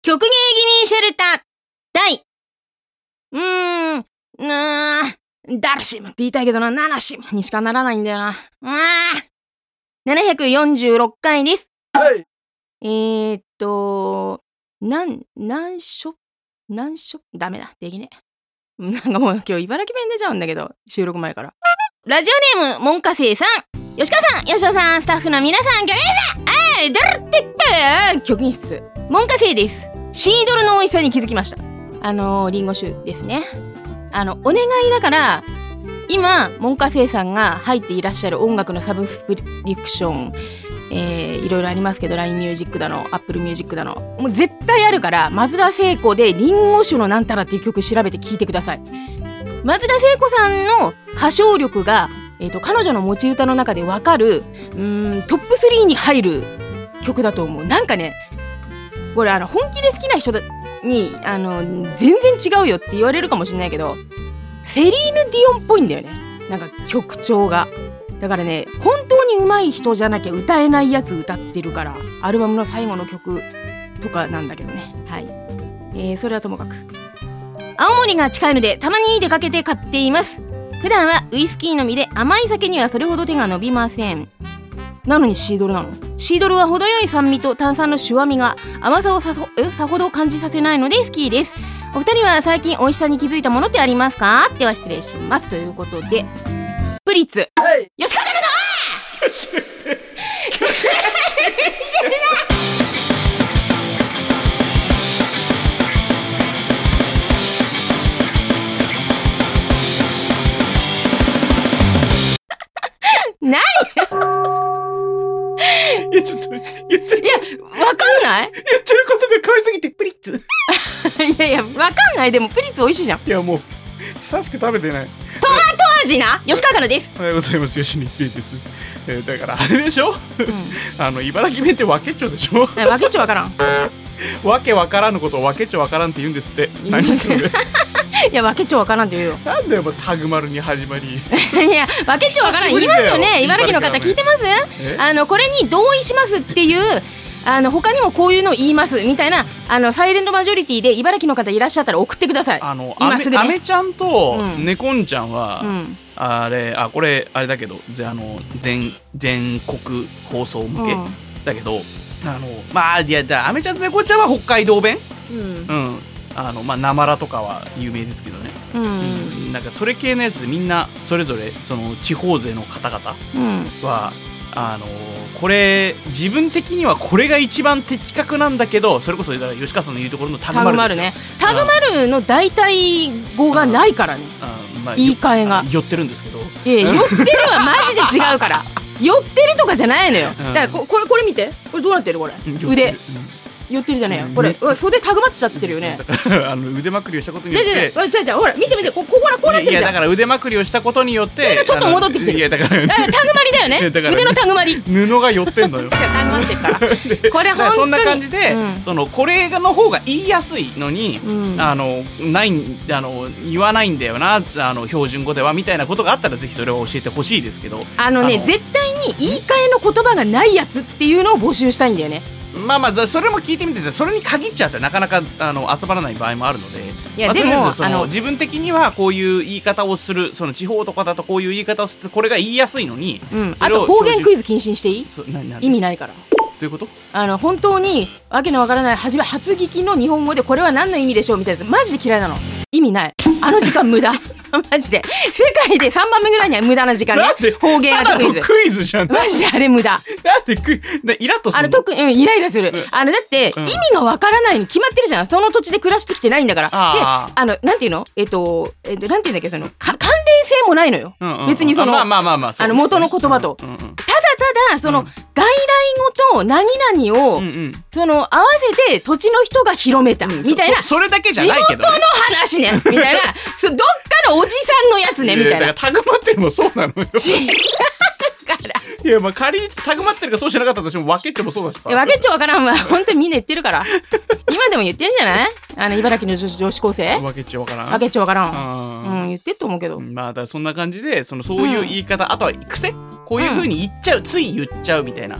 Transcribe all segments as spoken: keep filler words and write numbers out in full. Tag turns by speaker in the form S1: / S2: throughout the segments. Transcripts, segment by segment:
S1: 曲芸気味シェルター第うーんなーダルシムって言いたいけどな、ナナシムにしかならないんだよな。あななひゃくよんじゅうろっかいです。
S2: はい。
S1: えーっとなんなんしょなんしょダメだ、できねえ。なんかもう今日茨城弁出ちゃうんだけど、収録前から。ラジオネームモンカセイさん、吉川さん、吉田さん、スタッフの皆さん、曲芸さん、あーダルってっぺ曲芸室モンカセイです。シードルの美味しさに気づきました。あのー、リンゴ酒ですね。あのお願いだから今モンカセイさんが入っていらっしゃる音楽のサブスクリプション、えー、いろいろありますけど ライン ミュージックだの Apple ミュージックだのもう絶対あるから、松田聖子でリンゴ酒のなんたらっていう曲調べて聴いてください。松田聖子さんの歌唱力が、えーと、彼女の持ち歌の中で分かるうーんトップスリーに入る曲だと思う。なんかね、これあの本気で好きな人にあの全然違うよって言われるかもしれないけど、セリーヌ・ディオンっぽいんだよね、なんか曲調が。だからね、本当に上手い人じゃなきゃ歌えないやつ歌ってるから、アルバムの最後の曲とかなんだけどね。はい、えー、それはともかく、青森が近いのでたまに出かけて買っています。普段はウイスキーのみで甘い酒にはそれほど手が伸びません。なのにシードルなの。シードルは程よい酸味と炭酸のシュワ味が甘さをさそえさほど感じさせないので好きです。お二人は最近美味しさに気づいたものってありますか？では失礼します。ということで、プリッツ、はい、吉川からのよし何
S2: いやちょっと言ってる、
S1: いやわかんない、
S2: 言ってることが可愛すぎてプリッツ
S1: いやいやわかんない。でもプリッツ美味しいじゃん。
S2: いやもう久しく食べてない。
S1: トマト味な吉川からです。
S2: おはようございます、吉見ピーです、えー、だからあれでしょ、うん、あの茨城弁ってわけっちょでしょ。
S1: わけっちょわからん
S2: わけわからぬことをわけっちょわからんって言うんですって。何それ
S1: いやわけっちょわからんって言うよ。
S2: なんだよタグマルに始まり
S1: いやわけっちょわからん言いますよね。茨城の方聞いてます？あのこれに同意しますっていうあの他にもこういうのを言いますみたいな、あのサイレントマジョリティで茨城の方いらっしゃったら送ってください。
S2: あの
S1: 今すぐね。
S2: アメちゃんとねこんちゃんは、
S1: うん、
S2: あれあこれあれだけどあの 全, 全国放送向け、うん、だけどあのまあいやアメちゃんとねこんちゃんは北海道弁、うん、うん、あのまあなまらとかは有名ですけどね、うんうん、なんかそれ系のやつでみんなそれぞれその地方勢の方々は、うん、あのこれ自分的にはこれが一番的確なんだけど、それこそ吉川さんの言うところのタグマルですよ。
S1: タグマルね、タグマルの代替語がないからね、まあ、言い換えが
S2: 寄ってるんですけど、
S1: いや寄ってるはマジで違うから寄ってるとかじゃないのよ、うん、だからこれこれ見て、これどうなってるこれ、腕寄ってるじゃねえよ、これ袖タグまっちゃってるよね。
S2: だからあの腕まくりをしたことによって、
S1: じゃじゃじゃほら見て見て、ここここうなってるじゃん。
S2: いやだから腕まくりをしたことによってそれ
S1: がちょっと戻ってきてる。いやだからタグまりだよね腕のタグまり、
S2: 布が寄ってんのよ
S1: タグまってるからこれ本当に
S2: そんな感じで、うん、そのこれの方が言いやすいのに、うん、あのないあの言わないんだよな、あの標準語ではみたいなことがあったらぜひそれを教えてほしいですけど、
S1: あのねあの絶対に言い換えの言葉がないやつっていうのを募集したいんだよね。
S2: まあまあそれも聞いてみて、それに限っちゃってなかなかあの集まらない場合もあるので、いや、まあ、でもそのあの自分的にはこういう言い方をする、その地方とかだとこういう言い方をする、これが言いやすいのに、うん、あと
S1: 方言クイズ禁止にしていい？
S2: なな
S1: 意味ないから。
S2: どういうこと？
S1: あの本当にわけのわからない初め初聞きの日本語でこれは何の意味でしょうみたいなやつマジで嫌いなの。意味ない、あの時間無駄マジで世界でさんばんめぐらいには無駄な時間ね。方言当てクイズ
S2: クイズじゃん。
S1: マジであれ無駄。
S2: なんでクイズイラッとするの？
S1: あの特に、うん、イライラする、うん、あのだって、うん、意味がわからないに決まってるじゃん。その土地で暮らしてきてないんだから。あであのなんていうのえっとえっとなんていうんだっけ、その関連性もないのよ、うんうんうん、別にそのまあまあまあまあ、あの元の言葉と、うんうんうん、ただただその、うん、外来語と何々を、うんうん、その合わせて土地の人が広めた、うん、みたいな
S2: そ, そ, それだけじゃないけど、ね、
S1: 地元の話ねみたいなそどっかのおじさんのやつねみたいな。
S2: いやだからタグまってるもそうなのよ
S1: から
S2: いやまあ仮にタグまってるかそうしなかったとしてもわけっちょもそうだしさ。
S1: わけっちょわからんわ本当にみんな言ってるから今でも言ってるんじゃない？あの茨城の 女, 女子高生
S2: わけっちょわからん
S1: わけっちょわからん、うん、言ってると思うけど、
S2: まあだからそんな感じでそのそういう言い方、うん、あとは癖こういう風に言っちゃう、うん、つい言っちゃうみたいな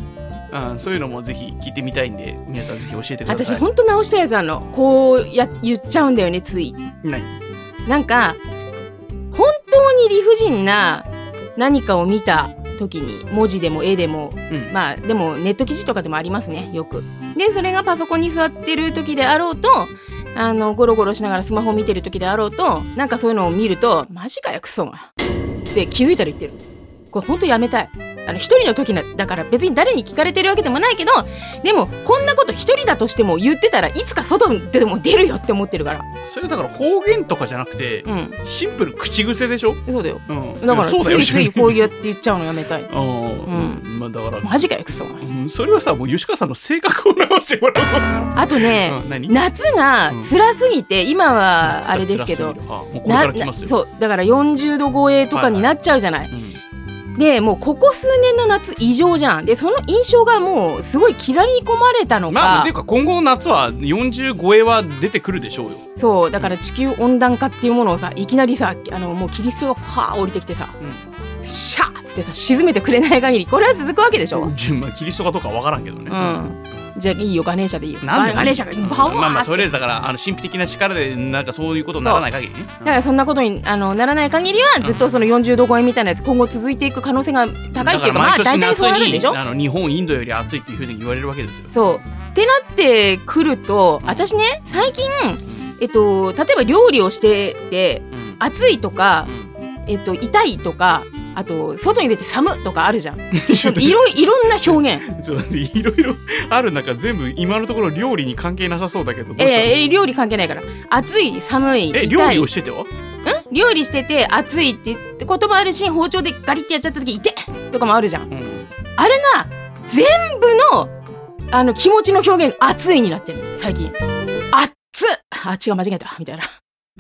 S2: うん、そういうのもぜひ聞いてみたいんで皆さんぜひ教えてください。
S1: 私ほんと直したやつあんのこうや言っちゃうんだよねつい。
S2: 何
S1: なんか本当に理不尽な何かを見た時に文字でも絵でも、うん、まあでもネット記事とかでもありますねよく。でそれがパソコンに座ってる時であろうとあのゴロゴロしながらスマホ見てる時であろうとなんかそういうのを見るとマジかよクソがって気づいたら言ってる。これほんとやめたい。あの一人の時だから別に誰に聞かれてるわけでもないけどでもこんなこと一人だとしても言ってたらいつか外でも出るよって思ってるから。
S2: それだから方言とかじゃなくて、うん、シンプル口癖でしょ。
S1: そうだよ、
S2: うん、
S1: だからついついこうやって言っちゃうのやめたい。
S2: あ、うんまあ、だから
S1: マジかよクソ、
S2: うん、それはさもう吉川さんの性格を直してもらう。
S1: あとね、うん、夏が辛すぎて、うん、今はあれですけど、
S2: もうこれから来ますよ。
S1: そうだからよんじゅうど超えとかになっちゃうじゃない、はいはい、うんでもうここ数年の夏異常じゃん。でその印象がもうすごい刻み込まれたのか、
S2: まあ、っていうか今後の夏はよんじゅう超えは出てくるでしょうよ。
S1: そうだから地球温暖化っていうものをさいきなりさあのもうキリストがファー降りてきてさ、うん、シャーッつってさ沈めてくれない限りこれは続くわけでしょ。
S2: まあ、キリストかどうかわからんけどね、
S1: うんじゃあいいよガネーシャでいいよ。
S2: なんで
S1: ガネーシャがバンバン
S2: まあまあとりあえずだからあの神秘的な力でなんかそういうことにならない限りね。
S1: だからそんなことにあのならない限りはずっとそのよんじゅうど超えみたいなやつ今後続いていく可能性が高いっていうかまあ大体そうなるんでしょ。
S2: あの日本インドより暑いっていうふうに言われるわけですよ。
S1: そうってなってくると、うん、私ね最近、えっと、例えば料理をしてて、うん、暑いとか、うんえっと、痛いとかあと外に出て寒とかあるじゃん。いろいろんな表現
S2: ちょっと待っていろいろある中全部今のところ料理に関係なさそうだけどどうしたの？
S1: えー、料理関係ないから暑い寒い痛い。
S2: え料理をしててはん
S1: 料理してて暑いって言葉あるし包丁でガリってやっちゃった時痛いとかもあるじゃん、うん、あれが全部のあの気持ちの表現暑いになってる最近。暑っあ違う間違えたみたいな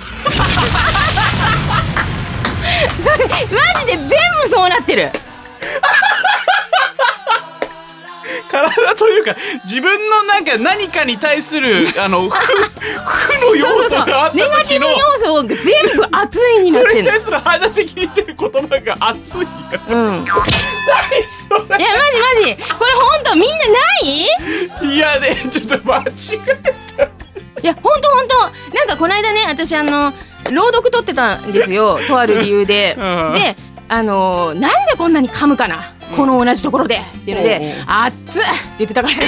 S1: それマジで全部そうなってる
S2: 体というか自分のなんか何かに対するあの負の要素があった時の
S1: ネガティブ要素が全部熱いになってる。
S2: それに対する肌的に出る言葉が熱い。うん。何それ。
S1: いやマジマジこれ本当みんなない？
S2: いやねちょっと間違えた。
S1: いや本当本当なんかこの間ね私あの朗読取ってたんですよとある理由で、うん、であのー、なんでこんなに噛むかな、うん、この同じところでっていうのであっつって言ってたから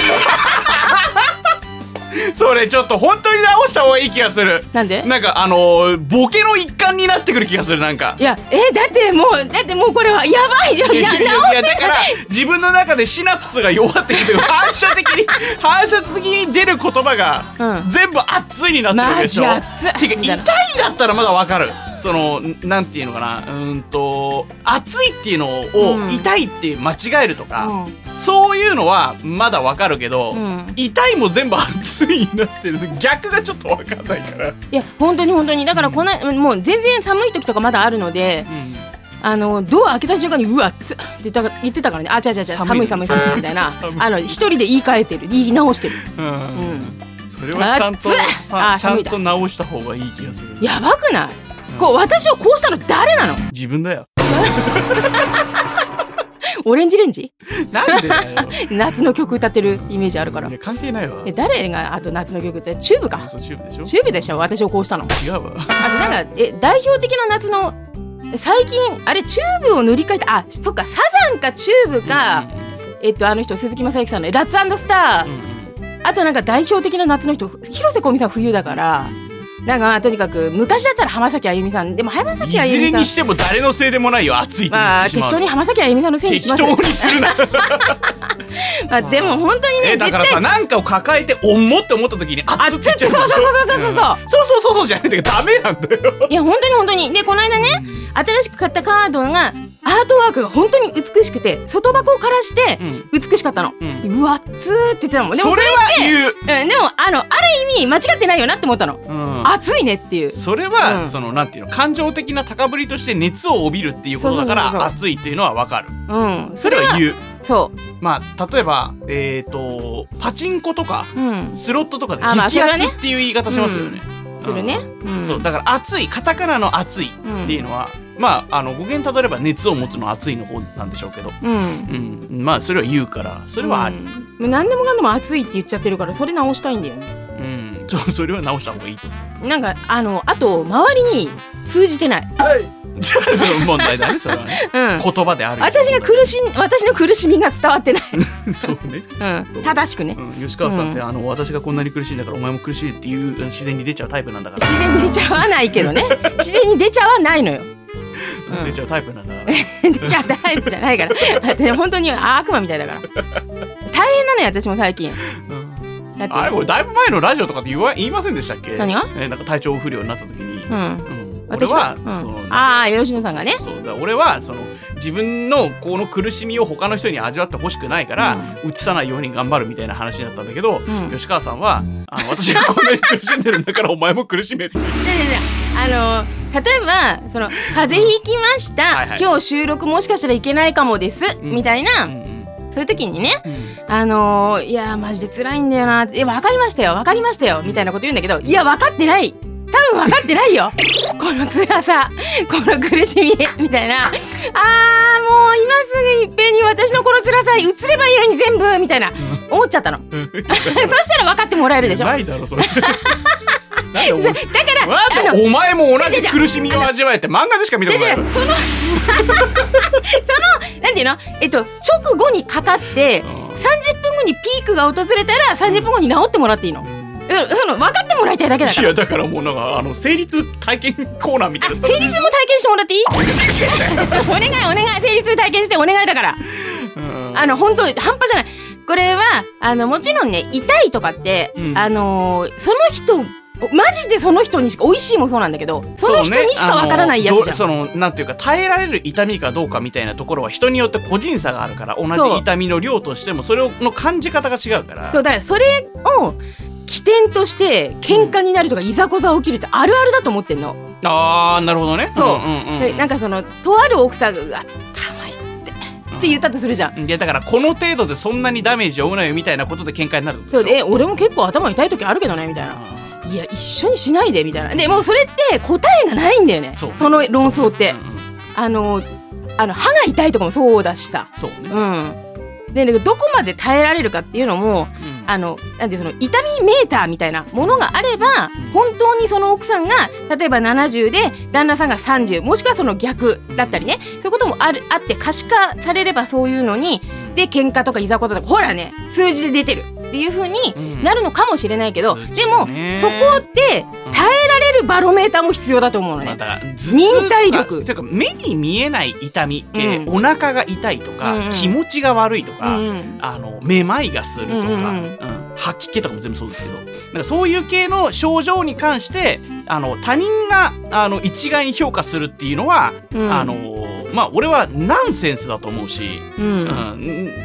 S2: それちょっと本当に直した方がいい気がする。
S1: なんで
S2: なんかあのー、ボケの一環になってくる気がする。なんか
S1: いやえだってもうだってもうこれはやばいじゃん。いやいやいや
S2: だから自分の中でシナプスが弱ってきて反射的に反射的に出る言葉が全部熱いになってるわけでしょ、
S1: マジ熱い。
S2: てか痛いだったらまだわかる。そのなんていうのかなうーんと熱いっていうのを、うん、痛いって間違えるとか、うん、そういうのはまだわかるけど、うん、痛いも全部熱いになってる逆がちょっとわかんないから。い
S1: や本当に本当にだからこのもう全然寒い時とかまだあるので、うん、あのドア開けた瞬間にうわっつって言った言ってたからね。あ違う違う違う寒い寒い寒いみたいなあの一人で言い換えてる言い直してる、うんうん、
S2: それはちゃんとさちゃんと直した方がいい気がする。
S1: やばくない？こう私をこうしたの誰なの？
S2: 自分だよ
S1: オレンジレンジ
S2: なんでだよ
S1: 夏の曲歌ってるイメージあるから。
S2: いや関係ないわ。
S1: え誰があと夏の曲ってチューブか。
S2: そうチューブでしょ。
S1: チューブでしょ私をこうしたの。
S2: 違うわ。
S1: あとなんかえ代表的な夏の最近あれチューブを塗り替えたあそっかサザンかチューブか、うんうん、えっとあの人鈴木雅之さんのラッツ&スター、うんうん、あとなんか代表的な夏の人広瀬香美さん冬だからなんかまあとにかく昔だったら浜崎あゆみさんでも浜崎あゆみさん
S2: いずれにしても誰のせいでもないよ暑いって言ってしまう。
S1: まあ適当に浜崎あゆみさんのせいにします。
S2: 適当にするな
S1: まあでも本当にね
S2: えだからさなんかを抱えて重って思った時に熱って言っちゃうでしょ。
S1: そうそうそうそうそう、うん、そう
S2: そうそうそうじゃないんだけどダメなんだよ。
S1: いや本当に本当にでこの間ね、うん、新しく買ったカードがアートワークが本当に美しくて外箱をからして美しかったの、うん、うわっつーって言ってたもん。でも
S2: それは言う、
S1: うん、でもあのある意味間違ってないよなって思ったの、うん、熱いねっていう。
S2: それは、うん、そのなんていうの感情的な高ぶりとして熱を帯びるっていうことだから熱いっていうのは分かる、うん、それは言う。
S1: そう
S2: まあ例えばえっ、ー、とパチンコとか、うん、スロットとかで激熱っていう言い方しますよね。
S1: するね、うん、
S2: そうだから熱いカタカナの熱いっていうのは、うんまああの語源たどれば熱を持つの熱いの方なんでしょうけど、
S1: うん、
S2: うん、まあそれは言うからそれはあり、
S1: うん、何でもかんでも熱いって言っちゃってるからそれ直したいんだよね。
S2: うん、そ, それは直した方がいいと思う。
S1: なんかあのあと周りに通じてない。
S2: はいじゃあその問題だねそれはね、うん、言葉である
S1: 私が苦し私の苦しみが伝わってない
S2: そうね、
S1: うん、正しくね、
S2: うん、吉川さんって、うん、あの私がこんなに苦しいんだからお前も苦しいっていう自然に出ちゃうタイプなんだから。
S1: 自然に出ちゃわないけどね自然に出ちゃわないのよ、
S2: うん、出ちゃうタイプなんだから
S1: 出ちゃうタイプじゃないからで本当に悪魔みたいだから大変なのよ私も最近、
S2: うん、だってあれこれだいぶ前のラジオとかって言わ言いませんでしたっけ。
S1: 何が、
S2: えー、なんか体調不良になった時に、うんうん
S1: 俺
S2: は、
S1: うん、
S2: その
S1: ああ吉野さんがね
S2: そうそうだ俺はその自分のこの苦しみを他の人に味わってほしくないから、うん、映さないように頑張るみたいな話だったんだけど、うん、吉川さんはあの私がこんなに苦しんでるんだからお前も苦しめって
S1: あの例えばその風邪ひきました、うんはいはい、今日収録もしかしたらいけないかもです、うん、みたいな、うん、そういう時にね、うん、あのー、いやマジで辛いんだよなえ分かりましたよ分かりましたよみたいなこと言うんだけどいや分かってない多分分かってないよこの辛さこの苦しみみたいなあーもう今すぐいっぺんに私のこの辛さ映ればいいのに全部みたいな思っちゃったのそしたら分かってもらえるでしょ。
S2: ないだろそれだからお前も同じ苦しみを味わえて漫画でしか見たことない。
S1: そのそのなんていうのえっと直後にかかってさんじゅっぷんごにピークが訪れたらさんじゅっぷんごに治ってもらっていいの。その分かってもらいたいだけだから。
S2: いやだからもうなんかあの生理痛体験コーナーみたいな。
S1: 生理痛も体験してもらっていいお願いお願い生理痛体験してお願いだから。あの本当半端じゃない。これはあのもちろんね痛いとかって、うん、あのー、その人マジでその人にしか美味しいもそうなんだけどその人にしかわからないやつじゃん。
S2: そのなんていうか耐えられる痛みかどうかみたいなところは人によって個人差があるから同じ痛みの量としてもそれの感じ方が違うから。
S1: そうだからそれを起点として喧嘩になるとかいざこざ起きるってあるあるだと思ってんの。
S2: あーなるほどね。
S1: そう、うんうんうん、でなんかそのとある奥さんが頭痛ってって言ったとするじゃん。
S2: いやだからこの程度でそんなにダメージを負うなよみたいなことで喧嘩になる。
S1: そうで俺も結構頭痛い時あるけどねみたいな。いや一緒にしないでみたいな。でもうそれって答えがないんだよね。 そ, その論争って、うんうん、あのあの歯が痛いとかもそうだしさ。
S2: そうね、
S1: うん、でどこまで耐えられるかっていうのも、うんあのなんていうその痛みメーターみたいなものがあれば本当にその奥さんが例えばななじゅうで旦那さんがさんじゅうもしくはその逆だったりねそういうこともあるあって可視化されればそういうのにで喧嘩とかいざこざとかほらね数字で出てるっていう風になるのかもしれないけど、うん、でもそこで耐えられるバロメーターも必要だと思うのね、まあ、だから忍耐力
S2: というか目に見えない痛み系、うん、お腹が痛いとか、うんうん、気持ちが悪いとか、うんうん、あのめまいがするとか、うんうんうん吐き気とかも全部そうですけどなんかそういう系の症状に関してあの他人があの一概に評価するっていうのは、うん、あのまあ俺はナンセンスだと思うし、うんうん、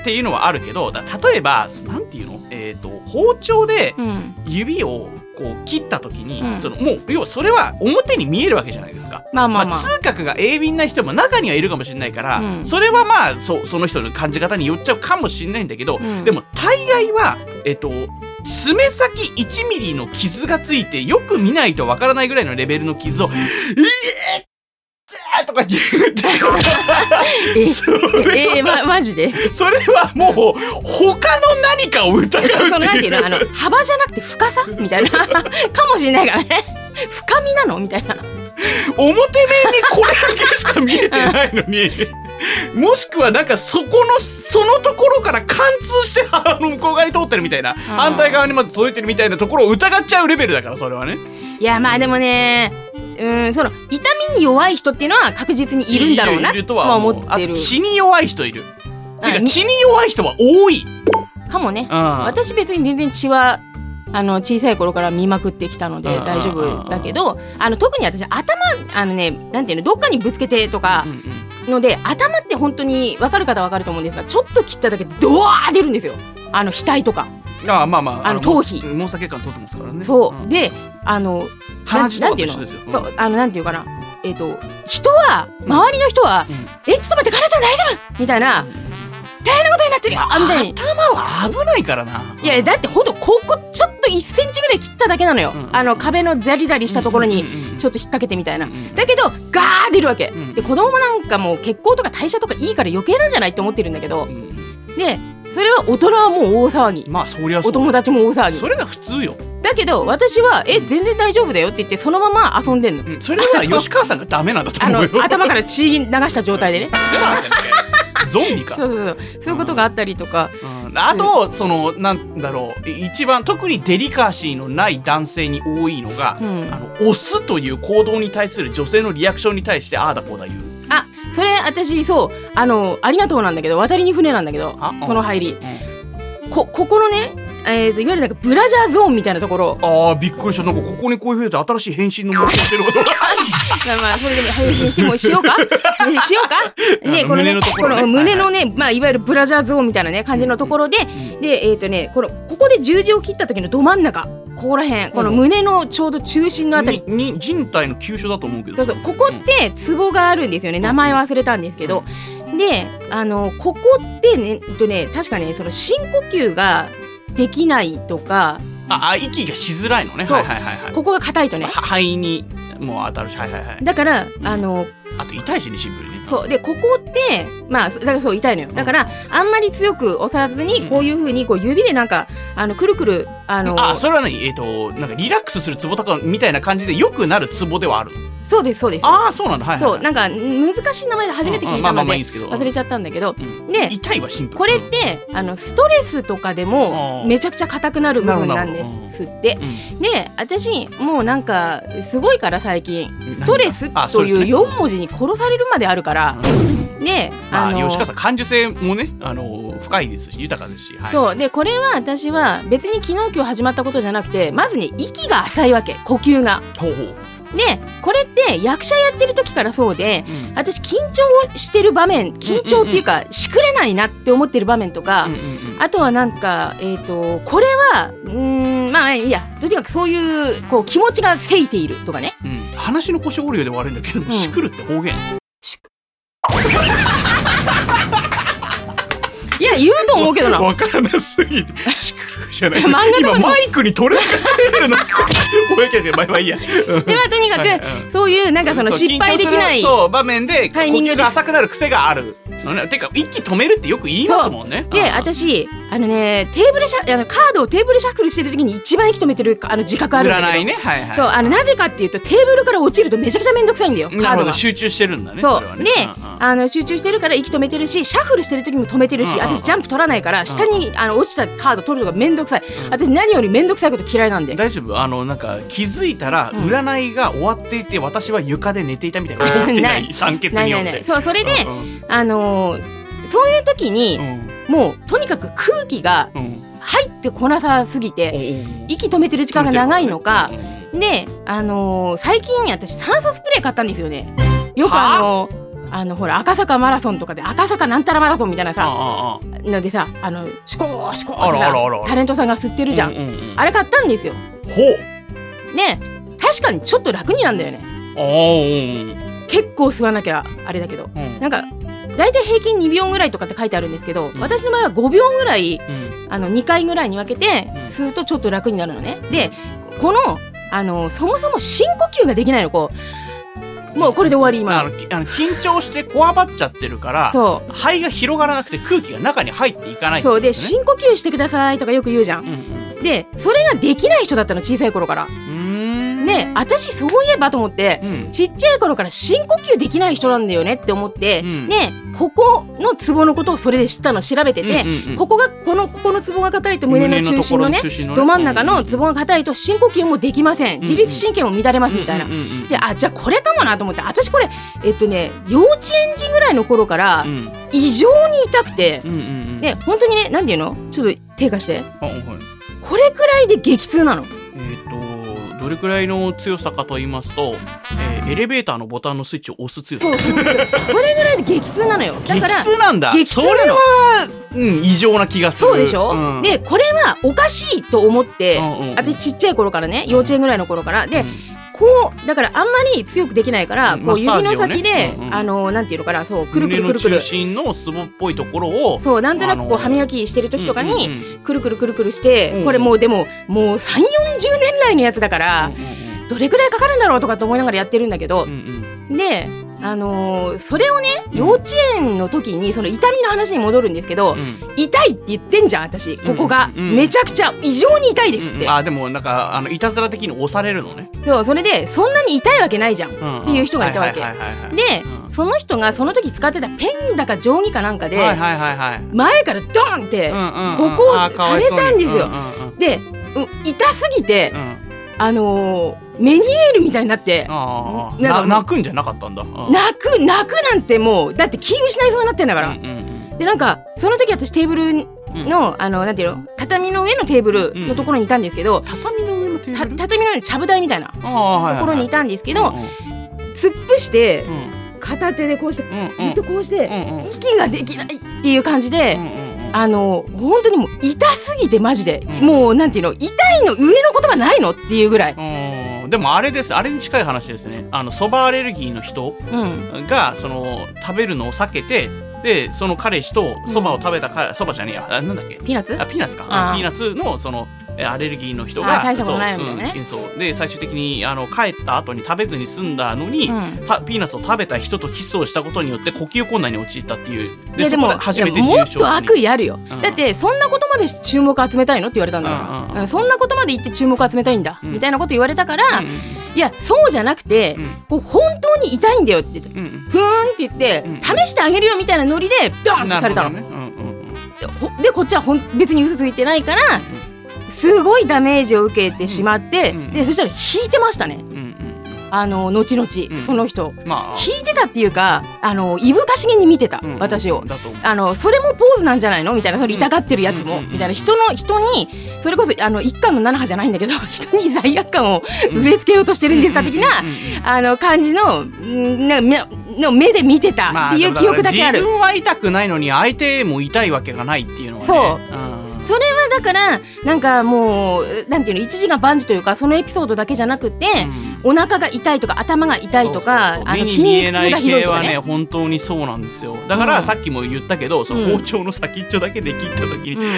S2: っていうのはあるけどだ例えばなんていうの、えーと、包丁で指をこう切った時に、うん、そのもう要はそれは表に見えるわけじゃないですか。
S1: まあまあまあ、
S2: まあ、痛覚が鋭敏な人も中にはいるかもしれないから、うん、それはまあ そ, その人の感じ方によっちゃうかもしれないんだけど、うん、でも大概はえっと爪先いちミリの傷がついてよく見ないとわからないぐらいのレベルの傷を「えー!」とか言って
S1: ええー、ま、マジで
S2: それはもう他の何かを疑うっていう
S1: そのなんていうのあの幅じゃなくて深さみたいなかもしれないからね深みなのみたいな
S2: 表面にこれだけしか見えてないのにもしくはなんかそこのそのところから貫通してあの向こう側に通ってるみたいな反対側にまで届いてるみたいなところを疑っちゃうレベルだからそれはね。
S1: いやまあでもねうんその痛みに弱い人っていうのは確実にいるんだろうなとは思ってる。
S2: あと血に弱い人いる。てか血に弱い人は多い
S1: かもね。私別に全然血はあの小さい頃から見まくってきたので大丈夫だけどあの特に私頭あのねなんていうのどっかにぶつけてとかので、うんうん、頭って本当に分かる方は分かると思うんですがちょっと切っただけでドワー出るんですよあの額とか。
S2: ああまあまあ
S1: あの頭皮
S2: 毛細血管通ってますからね。
S1: そう、
S2: うん、
S1: であの
S2: 鼻血とかと一緒ですよ。
S1: そうあのなんていうかなえっ、ー、と人は周りの人は、うん、えちょっと待ってかなちゃん大丈夫みたいな、うん、大変なことになってるよあんたに
S2: 頭は危ないからな。
S1: いやだってほんとここちょっといっセンチぐらい切っただけなのよ、うん、あの壁のザリザリしたところにちょっと引っ掛けてみたいな、
S2: うん、
S1: だけどガー出るわけ、
S2: うん、
S1: で子供もなんかもう血行とか代謝とかいいから余計なんじゃないって思ってるんだけど、うん、でそれは大人はもう大騒ぎ、
S2: まあそりゃそう、
S1: お友達も大騒ぎ、
S2: それが普通よ。
S1: だけど私はえ全然大丈夫だよって言ってそのまま遊んでんの、
S2: うん、それは吉川さんがダメなんだと思うよ。
S1: あの頭から血流した状態でね
S2: ゾンビか。
S1: そうそうそう、そういうことがあったりとか、
S2: うん、あとそのなんだろう、一番特にデリカシーのない男性に多いのが、うん、あの押すという行動に対する女性のリアクションに対してああだこうだ言う。
S1: あ、それ私そうあのありがとうなんだけど、渡りに船なんだけど、その入り、うん、こここのね、えー、といわゆるなんかブラジャーゾーンみたいなところ。
S2: ああびっくりした。なんかここにこういうふうに新しい変身の妄想してることが
S1: まあそれでも配信してもしようかしようかね、このね、胸のところね、この胸のね、はいはい、まあいわゆるブラジャーゾーンみたいなね感じのところで、うん、でえっ、ー、とねこのここで十字を切った時のど真ん中、ここら辺、この胸のちょうど中心のあたり
S2: に、に人体の急所だと思うけど、
S1: そうそう、ここってツボがあるんですよね。名前忘れたんですけど、うん、であのここってね、えっとね確かねその深呼吸ができないとか、
S2: ああ息がしづらいのね。はいはいはいはい。
S1: ここが硬いとね、
S2: 肺にもう当たるし、はいはいはい。
S1: だから、うん、あの
S2: あと痛いしね、シンプルにね。
S1: そうでここってまあだからそう痛いのよ。だから、うん、あんまり強く押さずにこういう風にこう指でなんかあのくるくるあの
S2: あそれはねえっ、ー、となんかリラックスするツボとかみたいな感じでよくなるツボではある。
S1: そうですそうです。
S2: ああそうなんだ。はい、はい、
S1: そうなんか難しい名前で初めて聞いたので忘れちゃったんだけど、
S2: うん、で痛いはシンプル。
S1: これってあのストレスとかでもめちゃくちゃ硬くなる部分なんですって。うん、で私もうなんかすごいから最近ストレスというよん文字に殺されるまであるから。で、
S2: まあ、吉川さん感受性もねあの深いですし豊かですし、はい、
S1: そうでこれは私は別に昨日今日始まったことじゃなくて、まずね息が浅いわけ、呼吸が。
S2: ほうほう。
S1: でこれって役者やってる時からそうで、うん、私緊張してる場面、緊張っていうか、うんうんうん、しくれないなって思ってる場面とか、うんうんうん、あとはなんか、えーと、これはうーんまあいいや、とにかくそういう、こう気持ちがせいているとかね、
S2: うん、話の腰折るようで悪いんだけど、うん、しくるって方言しく
S1: いや言うと思うけどな。
S2: わからなすぎてしくるじゃない。今マイクに取れかかれるの。おやけどまあまあいいや。で
S1: まあとにかく、はいはい、そういうなんかその失敗できない
S2: そう場面で呼吸が浅くなる癖がある。てか息止めるってよく言いますもんね。
S1: で私あのねテーブルシャあのカードをテーブルシャッフルしてる時に一番息止めてるあの自覚あるんだけど。
S2: 占いね。はいはい。
S1: そうあのなぜかっていうとテーブルから落ちるとめちゃくちゃめんどくさいんだよ。カードが。
S2: なるほど集中してるんだね。
S1: そう
S2: それはね。
S1: で、
S2: うんうん、
S1: あの集中してるから息止めてるし、シャッフルしてる時も止めてるし、うんうん、私ジャンプ取らないから下にあの落ちたカード取るのがめんどくさい。うん、私何よりめんどくさいこと嫌いなんで。
S2: 大丈夫？あのなんか気づいたら占いが終わっていて、うん、私は床で寝ていたみたいな思ってない酸欠によって。ないないない。そうそれで、うんうん、
S1: あのー。そういう時に、うん、もうとにかく空気が入ってこなさすぎて、うん、息止めてる時間が長いのか、うん、で、あのー、最近私酸素スプレー買ったんですよね。よくあのー、あのほら赤坂マラソンとかで赤坂なんたらマラソンみたいなさのでさ、あのシコーシコーってさタレントさんが吸ってるじゃん、うんうんうん、あれ買ったんですよ。
S2: ほう
S1: ね、確かにちょっと楽になんだよね。
S2: あー、うん、
S1: 結構吸わなきゃあれだけど、うん、なんかだいたい平均にびょうぐらいとかって書いてあるんですけど、うん、私の場合はごびょうぐらい、うん、あのにかいぐらいに分けて吸うとちょっと楽になるのね。でこの、あのそもそも深呼吸ができないの。こうもうこれで終わり。今
S2: あのあの緊張してこわばっちゃってるからそう肺が広がらなくて空気が中に入っていかない、ね、
S1: そうで深呼吸してくださいとかよく言うじゃん、うんうん、でそれができない人だったの小さい頃から。うーんで私そういえばと思って、うん、ちっちゃい頃から深呼吸できない人なんだよねって思って、うん、でここのツボのことをそれで知ったの調べてて、うんうんうん、ここがこのここのツボが硬いと胸の中心のね、のど真ん中のツボが硬いと深呼吸もできません、うんうん、自律神経も乱れますみたいな、うんうんうん、であじゃあこれかもなと思って、私これえっとね幼稚園児ぐらいの頃から異常に痛くて、うんうんうん、で本当にねなんていうのちょっと手貸して、はい、これくらいで激痛なの。
S2: えーとどれくらいの強さかと言いますと、えー、エレベーターのボタンのスイッチを押す強さです。
S1: そうそうそうそれぐらいで激痛なのよ。だから
S2: 激痛なんだ。
S1: 激痛なの。
S2: それは、うん、異常な気がする。
S1: そうでしょ、うん、でこれはおかしいと思って、うんうんうん、私ちっちゃい頃からね幼稚園ぐらいの頃からで、うんこうだからあんまり強くできないから、うん、こう指の先で、ねうんうん、あのなんていうのかな、そうくるくるくるくる
S2: 胸の中心のツボっぽいところを
S1: そうなんとなくこう歯磨きしてる時とかに、うんうんうん、くるくるくるくるして、うんうん、これもうでももうさんじゅうよんじゅうねん来のやつだから、うんうんうん、 どれくらいかかるんだろうとかと思いながらやってるんだけど、
S2: うんうん、
S1: であのー、それをね幼稚園の時にその痛みの話に戻るんですけど、うん、痛いって言ってんじゃん私ここが、うんうん、めちゃくちゃ異常に痛いですって、うんうん、
S2: あでもなんかあのいたずら的に押されるのね。
S1: そうそれでそんなに痛いわけないじゃん、うん、っていう人がいたわけで、うん、その人がその時使ってたペンだか定規かなんかで、はいはいはいはい、前からドンって歩行されたんですよ、うんうんうん、で痛すぎて、うんあのー、メニエールみたいになって
S2: あな泣くんじゃなかったんだ、うん、
S1: 泣く泣くなんてもうだって気失いそうになってんだから、うんうんうん、でなんかその時私テーブルの、うん、あのなんていうの畳の上のテーブルのところにいたんですけど、うん、
S2: 畳の上のテーブル
S1: 畳の上のちゃぶ台みたいなところにいたんですけど、はいはいはい、突っ伏して、うん、片手でこうして、うんうん、ずっとこうして、うんうん、息ができないっていう感じで、うんうんあの本当にもう痛すぎてマジで、うん、もうなんていうの痛いの上の言葉ないのっていうぐらい。
S2: うんでもあれですあれに近い話ですね。あのそばアレルギーの人が、うん、その食べるのを避けてでその彼氏とそばを食べたかそば、うん、じゃねえやあなんだっけ
S1: ピーナッツ
S2: あピーナッツかあピーナッツのそのアレルギーの人が
S1: 大したことないみたいなね、
S2: そう、うん、そうで最終的にあの帰った後に食べずに済んだのに、うん、ピーナッツを食べた人とキスをしたことによって呼吸困難に陥ったっていう
S1: でいやでも初めてもっと悪意あるよ、うん、だってそんなことまで注目集めたいのって言われたんだから、うんうん、そんなことまで言って注目集めたいんだ、うん、みたいなこと言われたから、うん、いやそうじゃなくて、うん、こう本当に痛いんだよって言って、うん、ふーんって言って、うん、試してあげるよみたいなノリでドーンってされたの、ねうんうんうん、でこっちはほん別に嘘ついてないから、うんすごいダメージを受けてしまって、うんうん、でそしたら引いてましたね、うんうん、あの後々、うん、その人、まあ、引いてたっていうかあのいぶかしげに見てた、うん、私をあのそれもポーズなんじゃないのみたいなそれ痛がってるやつも、うん、みたいな人の人にそれこそあの一巻の七波じゃないんだけど人に罪悪感を植え付けようとしてるんですか的なあの感じのなの目で見てたっていう記憶だけある、
S2: まあ、自分は痛くないのに相手も痛いわけがないっていうのはね
S1: そう、うんそれはだからなんかもうなんていうの一時が万事というかそのエピソードだけじゃなくて、うん、お腹が痛いとか頭が痛いとか
S2: そうそうそうあの筋肉痛がひどいとかね目に見えない系はね本当にそうなんですよだからさっきも言ったけど、うん、その包丁の先っちょだけで切った時に、うん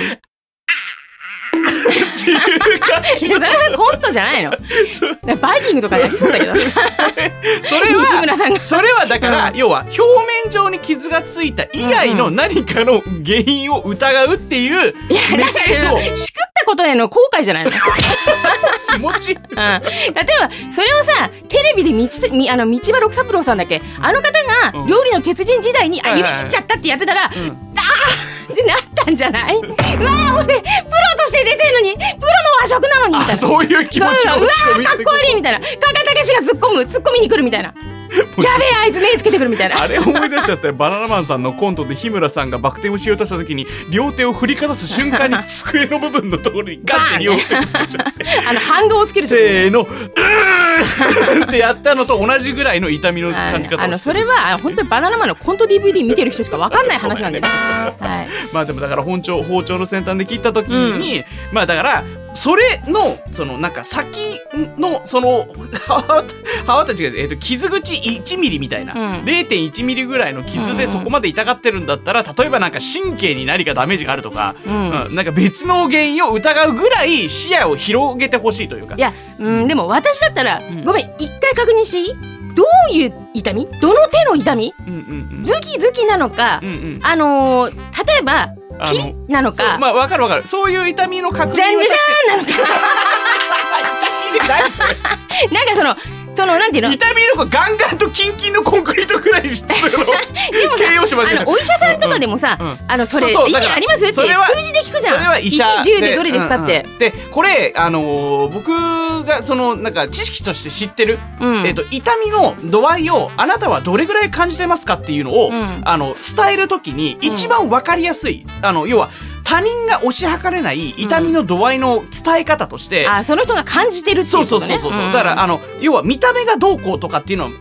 S2: っていう感じの
S1: それはコントじゃないのバイキングとかやりそうだけど
S2: それは西村さんがそれはだから、うん、要は表面上に傷がついた以外の何かの原因を疑うっていう目線を
S1: しくったことへの後悔じゃないの
S2: 気持ち、うん、
S1: 例えばそれをさテレビで道あの道場六三郎さんだっけあの方が料理の鉄人時代に歩み切っちゃったってやってたら、うん、あーってなったんじゃない？うわー俺プロとして出てるのにプロの和食なのにみたいな
S2: そういう気持ちを
S1: うわーかっこ悪いみたいな加賀武史が突っ込む突っ込みに来るみたいなやべえあいつ目つけてくるみたいな
S2: あれ思い出しちゃったよバナナマンさんのコントで日村さんがバク転をしようとした時に両手を振りかざす瞬間に机の部分のところにガッて両手をつけちゃって
S1: あの反動をつける
S2: せーのうーってやったのと同じぐらいの痛みの感じ方をしてる
S1: あのそれは本当にバナナマンのコント ディーブイディー 見てる人しか分かんない話なんです、はい、
S2: まあでもだから包丁包丁の先端で切った時に、うん、まあだからそれのそのなんか先のその歯たちが、えー、と傷口いちミリみたいな、うん、れいてんいちミリぐらいの傷でそこまで痛がってるんだったら例えばなんか神経に何かダメージがあるとか、うんうん、なんか別の原因を疑うぐらい視野を広げてほしいというか
S1: いや、うん、でも私だったら、うん、ごめん一回確認していいどういう痛みどの手の痛み、うんうんうん、ズキズキなのか、うんうん、あのー、例えばキリなのか
S2: まあ分かる分かるそういう痛みの確認は
S1: ジャンジャーンなのかなんかそのそのなんていうの
S2: 痛みのガンガンとキンキンのコンクリートくらいにしてるので
S1: もさあのお医者さんとかでもさ、うんうん、あのそれ意味ありますって数字で聞くじゃんそれは医者いち、じゅうでどれですかって、
S2: うんうん、でこれあのー、僕がそのなんか知識として知ってる、うんえー、と痛みの度合いをあなたはどれぐらい感じてますかっていうのを、うん、あの伝えるときに一番わかりやすい、うん、あの要は他人が推し量れない痛みの度合いの伝え方として、
S1: うん、あその人が感じてるっていうことね
S2: そうそうそうそう、うん、だからあの要は見た目がどうこうとかっていうのは一旦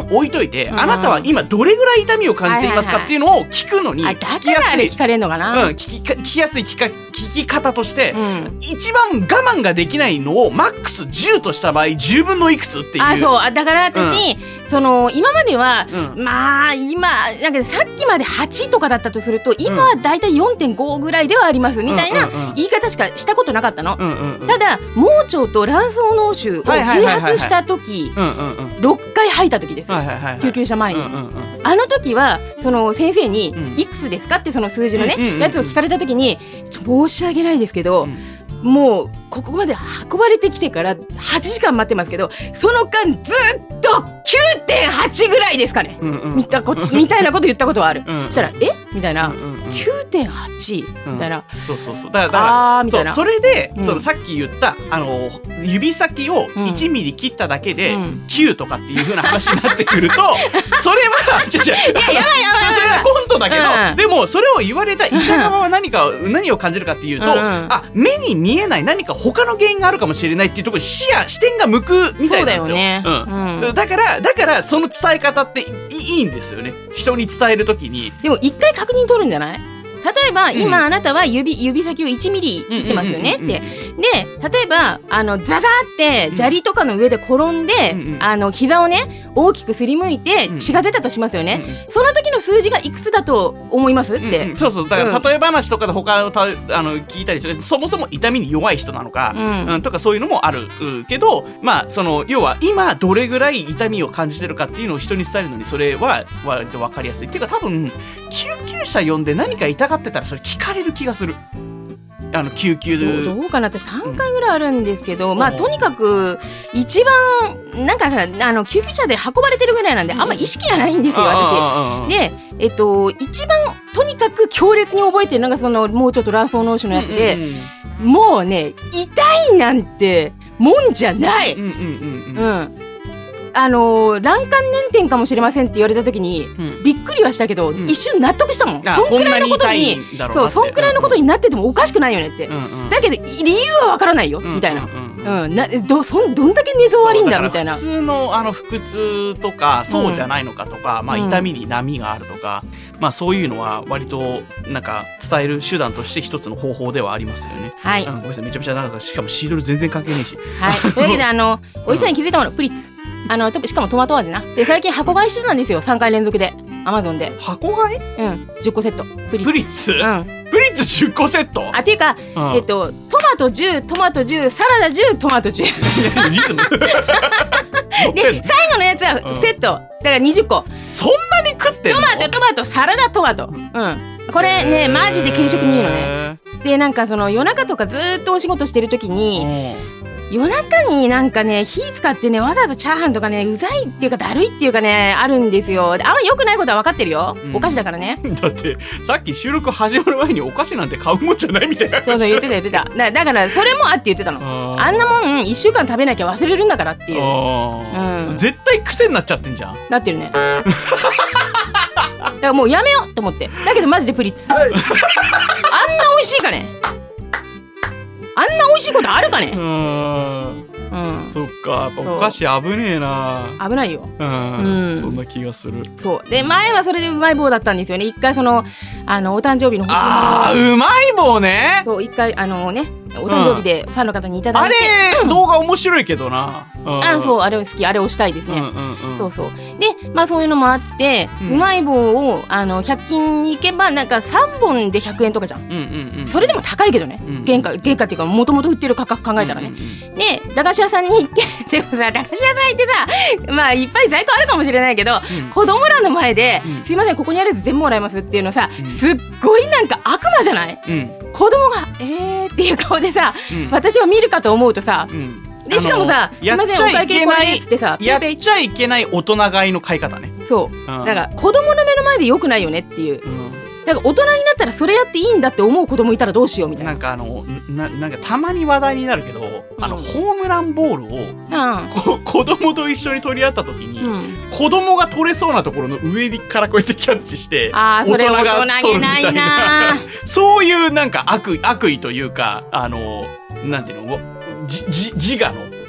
S2: 置いといて、
S1: うん、
S2: あなたは今どれぐらい痛みを感じていますかっていうのを聞くのに聞きやすい、
S1: 聞かれるのかな、
S2: うん、聞き、聞きやすい聞か聞き方として、
S1: うん、
S2: 一番我慢ができないのをマックスじゅうとした場合じゅうぶんのいくつっていう。
S1: あ、そうだから私、うん、その今までは、うん、まあ今なんかさっきまではちとかだったとすると今はだいたい よんてんご ぐらいではありますみたいな言い方しかしたことなかったの、うんうんうん、ただ盲腸と卵巣嚢腫を併発した時ろっかい吐いた時ですよ、はいはいはいはい、救急車前に、うんうんうん、あの時はその先生に、うん、いくつですかってその数字のね、うんうんうん、やつを聞かれた時に申し訳ないですけど、うん、もうここまで運ばれてきてからはちじかん待ってますけどその間ずっと きゅうてんはち ぐらいですかね、うんうん、みたこみたいなこと言ったことはある、うんうん、そしたらえみたいな、うんうんうん、きゅうてんはち みたいな、
S2: うん、そうそうそうだからだから
S1: あみたいな
S2: そ, それで、うん、そのさっき言ったあの指先をいちミリ切っただけできゅうとかっていう風な話になってくると、うん、それはちょちょいややばいやばいそれはコントだけど、うん、でもそれを言われた医者側は何か何を感じるかっていうと、うんうん、あ目に見えない何か他の原因があるかもしれないっていうところに視野視点が向くみたいなんですよ。そうだよね、うんうん、だからだからその伝え方っていいんですよね、人に伝えるときに。で
S1: も一回確認取るんじゃない？例えば今あなたは 指, 指先をいちミリ切ってますよねって、で例えばあのザザーって砂利とかの上で転んで、うんうん、あの膝をね大きくすりむいて血が出たとしますよね、うんうん、その時の数字がいくつだと思いますって、
S2: うんうん、そうそうだから例え話とかで他をたあの聞いたりしてそもそも痛みに弱い人なのか、うんうん、とかそういうのもあるけど、まあその要は今どれぐらい痛みを感じてるかっていうのを人に伝えるのにそれは割と分かりやすいっていうか、多分救急車呼んで何か痛がってたらそれ聞かれる気がする。あの救急で
S1: どうかなってさんかいぐらいあるんですけど、うん、まあとにかく一番なんかあの救急車で運ばれてるぐらいなんで、うん、あんま意識がないんですよ私で、えっと一番とにかく強烈に覚えてるのがそのもうちょっと卵巣嚢腫のやつで、うんうんうん、もうね痛いなんてもんじゃない、うんうんうんうんうんあのー、卵管粘点かもしれませんって言われた時に、うん、びっくりはしたけど、うん、一瞬納得したもん。そんくらいのことにそうそんくらいのことになっててもおかしくないよねって、うんうん、だけど理由はわからないよ、うん、みたいな、うんうん、な ど, そどんだけ寝相悪いんだみたいな。
S2: 普通のあの腹痛とかそうじゃないのかとか、うんまあ、痛みに波があるとか、まあ、そういうのは割となんか伝える手段として一つの方法ではありますよね。
S1: はい、
S2: うん、ごめんなさいめちゃめちゃ長くしかもシードル全然関係ないし、
S1: はい、というわけであのおじさんに気づいたものプリッツあのしかもトマト味なで最近箱買いしてたんですよさんかい連続でアマゾンで。
S2: 箱買い？
S1: うんじゅっこセットプリッツ。
S2: プリッツ？うんプリッツじゅっこセット？
S1: あっていうか、うん、えっとトマトじゅうトマトじゅうサラダじゅうトマトじゅう
S2: リズム
S1: で最後のやつはセット、うん、だからにじゅっこ。
S2: そんなに食ってんの？
S1: トマトトマトサラダトマトうんこれねマジで軽食にいいのね。でなんかその夜中とかずっとお仕事してる時に、うん、夜中になんかね火使ってねわざわざチャーハンとかねうざいっていうかだるいっていうかねあるんですよ。であんま良くないことは分かってるよ、うん、お菓子だからね。
S2: だってさっき収録始まる前にお菓子なんて買うもんじゃないみたいな。
S1: そうそう言ってた言ってた だ, だからそれもあって言ってたの。 あ, あんなもんいっしゅうかん食べなきゃ忘れるんだからっていう、
S2: うん、絶対癖になっちゃってんじゃん。
S1: なってるねだからもうやめようと思って。だけどマジでプリッツあんな美味しいかね。あんな美味しいことあるかね。う
S2: ん、うん、そっかやっぱお菓子危ねえな。
S1: 危ないよ、
S2: うんうん、そんな気がする。
S1: そうで前はそれでうまい棒だったんですよね。一回そのあのお誕生日の星
S2: あーうまい棒ね。
S1: そう一回あのねお誕生日でファンの方にいただいて、
S2: うん、あれ、うん、動画面白いけどな、
S1: うん、あそうあれ好きあれ押したいですね、うんうんうん、そうそうでまあそういうのもあって、うん、うまい棒をあのひゃく均に行けばなんかさんぼんでひゃくえんとかじゃん、うんうんうん、それでも高いけどね、うん、原価原価っていうかもともと売ってる価格考えたらね、うんうんうん、で駄菓子屋さんに行ってでもさ駄菓子屋さん行ってさまあいっぱい在庫あるかもしれないけど、うん、子供らの前で、うん、すいませんここにあるやつ全部もらえますっていうのさ、うん、すっごいなんか悪魔じゃない、うん、子供がえーっていう顔でさ、うん、私を見るかと思うとさ、うん、でしかもさすいませんお会計これっつってさ
S2: やっちゃいけない大人買いの買い方ね。
S1: そう、うん、だから子供の目の前で良くないよねっていう、うん、だから大人になったらそれやっていいんだって思う子供いたらどうしようみたいな。
S2: なんかあの な, なんかたまに話題になるけど、うん、あのホームランボールを、うん、子供と一緒に取り合った時に、うん、子供が取れそうなところの上からこうやってキャッチして
S1: あ大人が取るみたいな、それ大人げないな
S2: そういうなんか悪意悪意というかあのなんていうのじじ自我の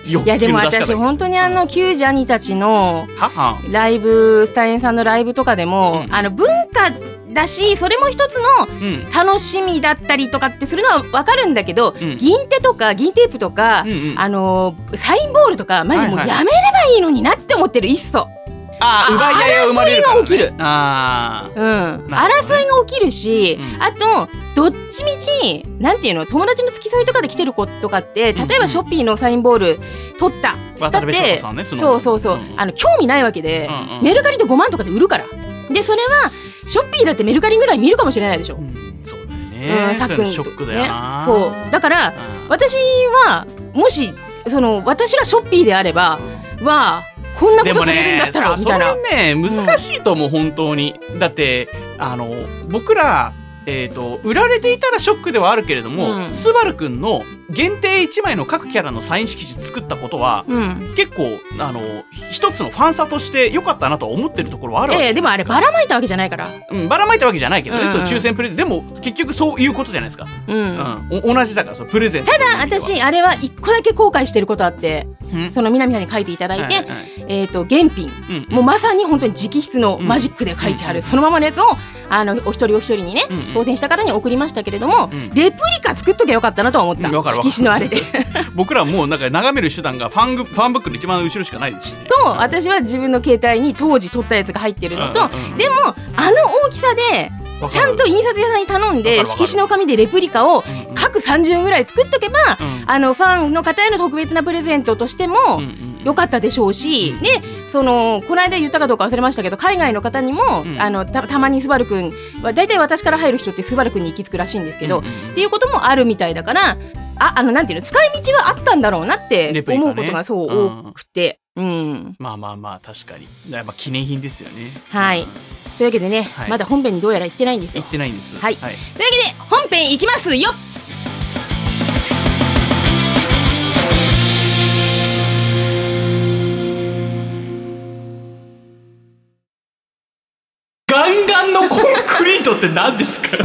S2: い
S1: やでも私本当にあの旧ジャニたちのライブ、スタインさんのライブとかでも、うん、あの文化だしそれも一つの楽しみだったりとかってするのは分かるんだけど、うん、銀手とか銀テープとか、うんうん、あのサインボールとかマジもうやめればいいのになって思ってる。いっそ
S2: ああ奪い合いが生まれるから、ね、
S1: 争いが起きる。
S2: あ、
S1: うん、ね、争いが起きるし、うん、あとどっちみちなんていうの友達の付き添いとかで来てる子とかって例えばショッピーのサインボール取ったつったって、ね、そうそうそう、うん、あの興味ないわけで、うんうん、メルカリでごまんとかで売るから。でそれはショッピーだってメルカリぐらい見るかもしれないでしょ、うん、
S2: そうだよね、うん、作
S1: ショックだよな、ね、そうだから私はもしその私がショッピーであればはこんなことされるんだったら、
S2: ね、
S1: みたいな。
S2: それね難しいと思う、うん、本当に。だってあの僕らえーと、売られていたらショックではあるけれども、うん、スバルくんの限定いちまいの各キャラのサイン色紙作ったことは、うん、結構あの一つのファンサとして良かったなと思ってるところはあるわけです。
S1: えー、でもあればらまいたわけじゃないから、
S2: うん、ばらまいたわけじゃないけどね、うんうん、そう抽選プレゼントでも結局そういうことじゃないですか、うんうん、同じだからそのプレゼント。
S1: ただ私あれはいっこだけ後悔してることあって、うん、その南さんに書いていただいて、はいはい、えーと原品、うんうん、もうまさに本当に直筆のマジックで書いてある、うん、そのままのやつをあのお一人お一人にね、うんうん、当選した方に送りましたけれども、うん、レプリカ作っときゃよかったなとは思った、うん、色紙のあれで
S2: 僕らもうなんか眺める手段がファング、ファンブックの一番後ろしかないですね。
S1: と私は自分の携帯に当時撮ったやつが入ってるのと、うんうんうん、でもあの大きさでちゃんと印刷屋さんに頼んで色紙の紙でレプリカを各さんじゅうぐらい作っとけば、うんうん、あのファンの方への特別なプレゼントとしても良かったでしょうし、うんうん、でそのこの間言ったかどうか忘れましたけど海外の方にも、うん、あの た, たまにスバルくんだいたい私から入る人ってスバルくんに行き着くらしいんですけど、うんうん、っていうこともあるみたいだからああのなんていうの使い道はあったんだろうなって思うことがそう、ね、多くて、うん、
S2: まあまあまあ確かにやっぱ記念品ですよね。
S1: はい、うん、というわけでね、はい、まだ本編にどうやら行ってないんですよ。
S2: 行ってないんです、
S1: はいはい、というわけで本編行きますよ。
S2: ガンガンのコンクリートって何ですか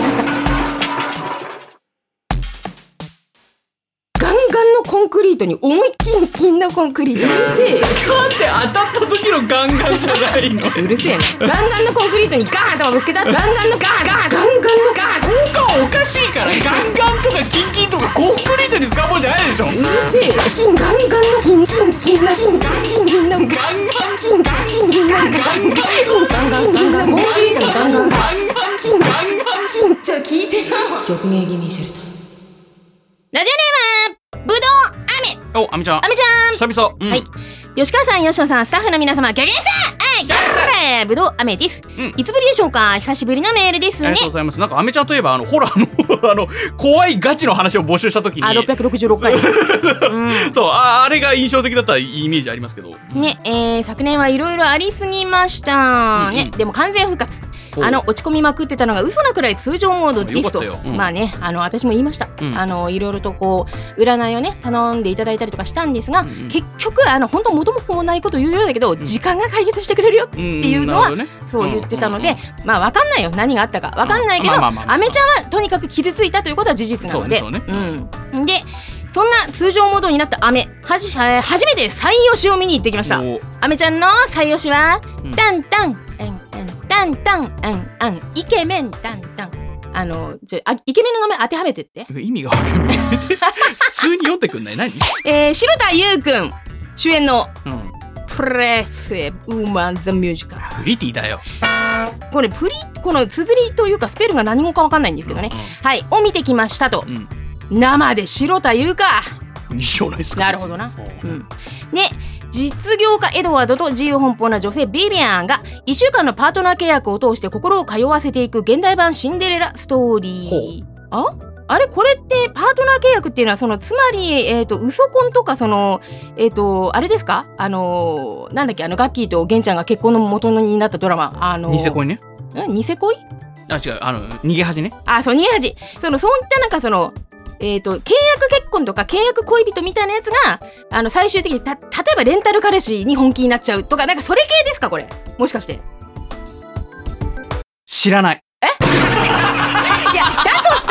S1: ガンガンのコンクリートに思いっきり金のコンクリート。うるせえ。
S2: ガンって当たった時のガンガンじゃないの。
S1: うるせえな。ガンガンのコンクリートにガーンとぶつけた。ガンガンのガーンガーンガンガンのガーン。
S2: 効果はおかしいから。ガンガンとかキンキンとかコンクリートに使うもんじゃないでしょ。うる
S1: せえ。金ガンガンの金金金の金ガン金金のガンガン金ガン金金のガンガンガンガンガンガンコンクリートのガンガンガンガン金ガンガン金。じゃあ聞いてよ。曲名気味シェルター。ラジオネームぶどう
S2: お、あみちゃん。
S1: あみちゃん。
S2: 久々。うん、
S1: はい。吉川さん、吉野さん、スタッフの皆様、ギャギャさん。はい。ギャギャぶどうあめです、うん。いつぶりでしょうか。久しぶりのメールですね。
S2: ありがとうございます。なんかあめちゃんといえば、あの、ホラーの、あの、怖いガチの話を募集したときに。
S1: あ、ろっぴゃくろくじゅうろっかい。
S2: そう、うん、そうあ、あれが印象的だったイメージありますけど。
S1: ね、えー、昨年はいろいろありすぎました。うんうん、ね、でも完全復活。あの落ち込みまくってたのが嘘なくらい通常モードですと、うん、まあねあの私も言いました、うん、あのいろいろとこう占いをね頼んでいただいたりとかしたんですが、うん、結局あの本当元も子もないこと言うようだけど、うん、時間が解決してくれるよっていうのは、うんね、そう言ってたので、うん、まあ分かんないよ何があったか分かんないけど、あめちゃんはとにかく傷ついたということは事実なので、そうね、うん、でそんな通常モードになったアメはじ初めて採用しを見に行ってきました。アメちゃんの採用しは、うん、タンタンタンタンアンアンイケメンタンタンあのじゃあイケメンの名前当てはめてって
S2: 意味が分かんない普通に読んでくんない何、
S1: えー、白田優くん主演の、うん、プレスウーマンザミュージカル
S2: プリティだよ
S1: これプリこの綴りというかスペルが何語か分かんないんですけどね、うんうん、はいを見てきましたと、うん、生で白田優か
S2: 一緒ないですか。
S1: なるほどな、うん、で実業家エドワードと自由奔放な女性ビビアンがいっしゅうかんのパートナー契約を通して心を通わせていく現代版シンデレラストーリー。ああれこれってパートナー契約っていうのはそのつまり、えーと、ウソ婚とかその、えーと、あれですかあのー、なんだっけあのガッキーとゲンちゃんが結婚の元になったドラマあのー、
S2: ニセ恋ね
S1: んニセ恋
S2: あ違うあの逃げ恥ね
S1: あそう逃げ恥そのそういったなんかそのえーと、契約結婚とか契約恋人みたいなやつがあの最終的にた例えばレンタル彼氏に本気になっちゃうとかなんかそれ系ですかこれもしかして
S2: 知らない
S1: えいやだとした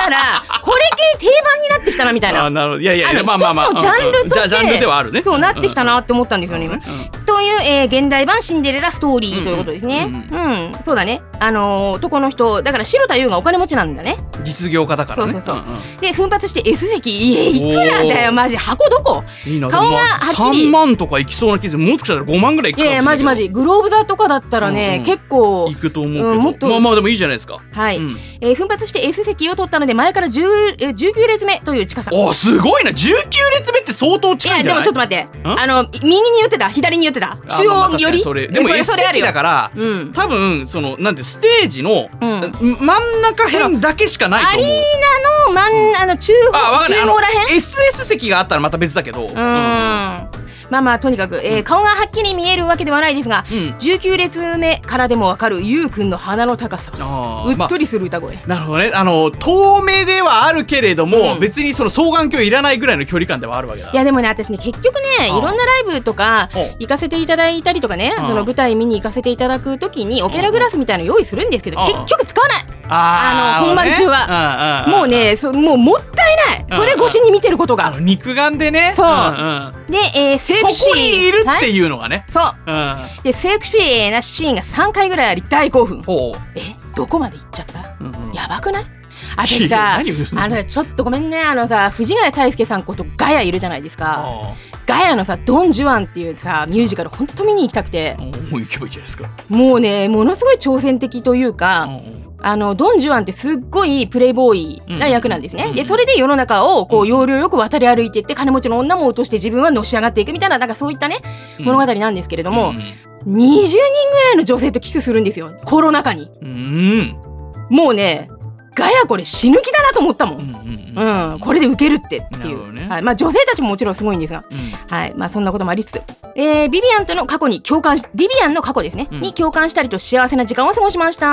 S1: たらこれ系定番になってきたなみたいな。
S2: あ、なるほど。いやいやいや、
S1: まあまあまあ、一つのジャンルとして、
S2: ジャンルではあるね。
S1: そうなってきたなって思ったんですよね、今。という、えー、現代版シンデレラストーリーということですね。うん、うんうん、そうだね。あのー、男の人だから白田優がお金持ちなんだね。
S2: 実業家だからね。
S1: そうそうそう。うんうん、で奮発して S 席、いやいくらだよマジ、箱どこ？いいな。顔がはっきりさんまんとかいきそうな気がする。もっとしたらごまんぐらいいくかもしれない。いやいやマジマジ。グローブ座とかだったらね、うんうん、結構
S2: いくと思うけど、うん、もっとまあまあでもいいじゃないですか。
S1: はい、うん、えー、奮発して S 席を取ったので前からじゅう、じゅうきゅう列目という近さ。
S2: おすごいな。じゅうきゅう列目って相当近いんじゃない？いやでもちょっと
S1: 待って、あの右に寄ってた左に寄ってた中央寄り、
S2: それでも S 席だから、うん、多分そのなんてステージの、うん、真ん中辺だけしかないと思う。
S1: アリーナの真ん、あの中央、中央らへん
S2: エスエス 席があったらまた別だけど、うん、
S1: まあまあとにかく、えー、顔がはっきり見えるわけではないですが、うん、じゅうきゅう列目からでもわかるゆうくんの鼻の高さ、うっとりする歌声、ま
S2: あ、なるほどね。あの遠目ではあるけれども、うん、別にその双眼鏡いらないぐらいの距離感ではあるわけだ。
S1: いやでもね私ね結局ねいろんなライブとか行かせていただいたりとかね、その舞台見に行かせていただくときにオペラグラスみたいなの用意するんですけど、結局使わない。あの本番中はもうねそもうもったいない、それ越しに見てることが、あの
S2: 肉眼でね。
S1: そう、うんうん、で、えー、セクシー
S2: そこにいるっていうのがね、
S1: はい、そう、うん、でセクシーなシーンがさんかいぐらいあり大興奮。えどこまで行っちゃった、うんうん、やばくない？私さ、あのちょっとごめんね、あのさ藤ヶ谷太輔さんことガヤいるじゃないですか。ガヤのさドン・ジュアンっていうさミュージカル本当見に行きたくて、
S2: もう行けばいいじゃないですか。
S1: もうねものすごい挑戦的というか、あのドン・ジュアンってすっごいプレイボーイな役なんですね、うん、でそれで世の中をこう要領よく渡り歩いていって金持ちの女も落として自分はのし上がっていくみたいな、なんかそういったね、うん、物語なんですけれども、うん、にじゅうにんぐらいの女性とキスするんですよコロナ禍に、うん、もうねガヤこれ死ぬ気だなと思ったもん、うんうんうん、これでウケるってっていう、ね、はい、まあ、女性たちももちろんすごいんですが、うん、はい、まあ、そんなこともありつつ、えー、ビビアンとの過去に共感しビビアンの過去ですね、うん、に共感したりと幸せな時間を過ごしました、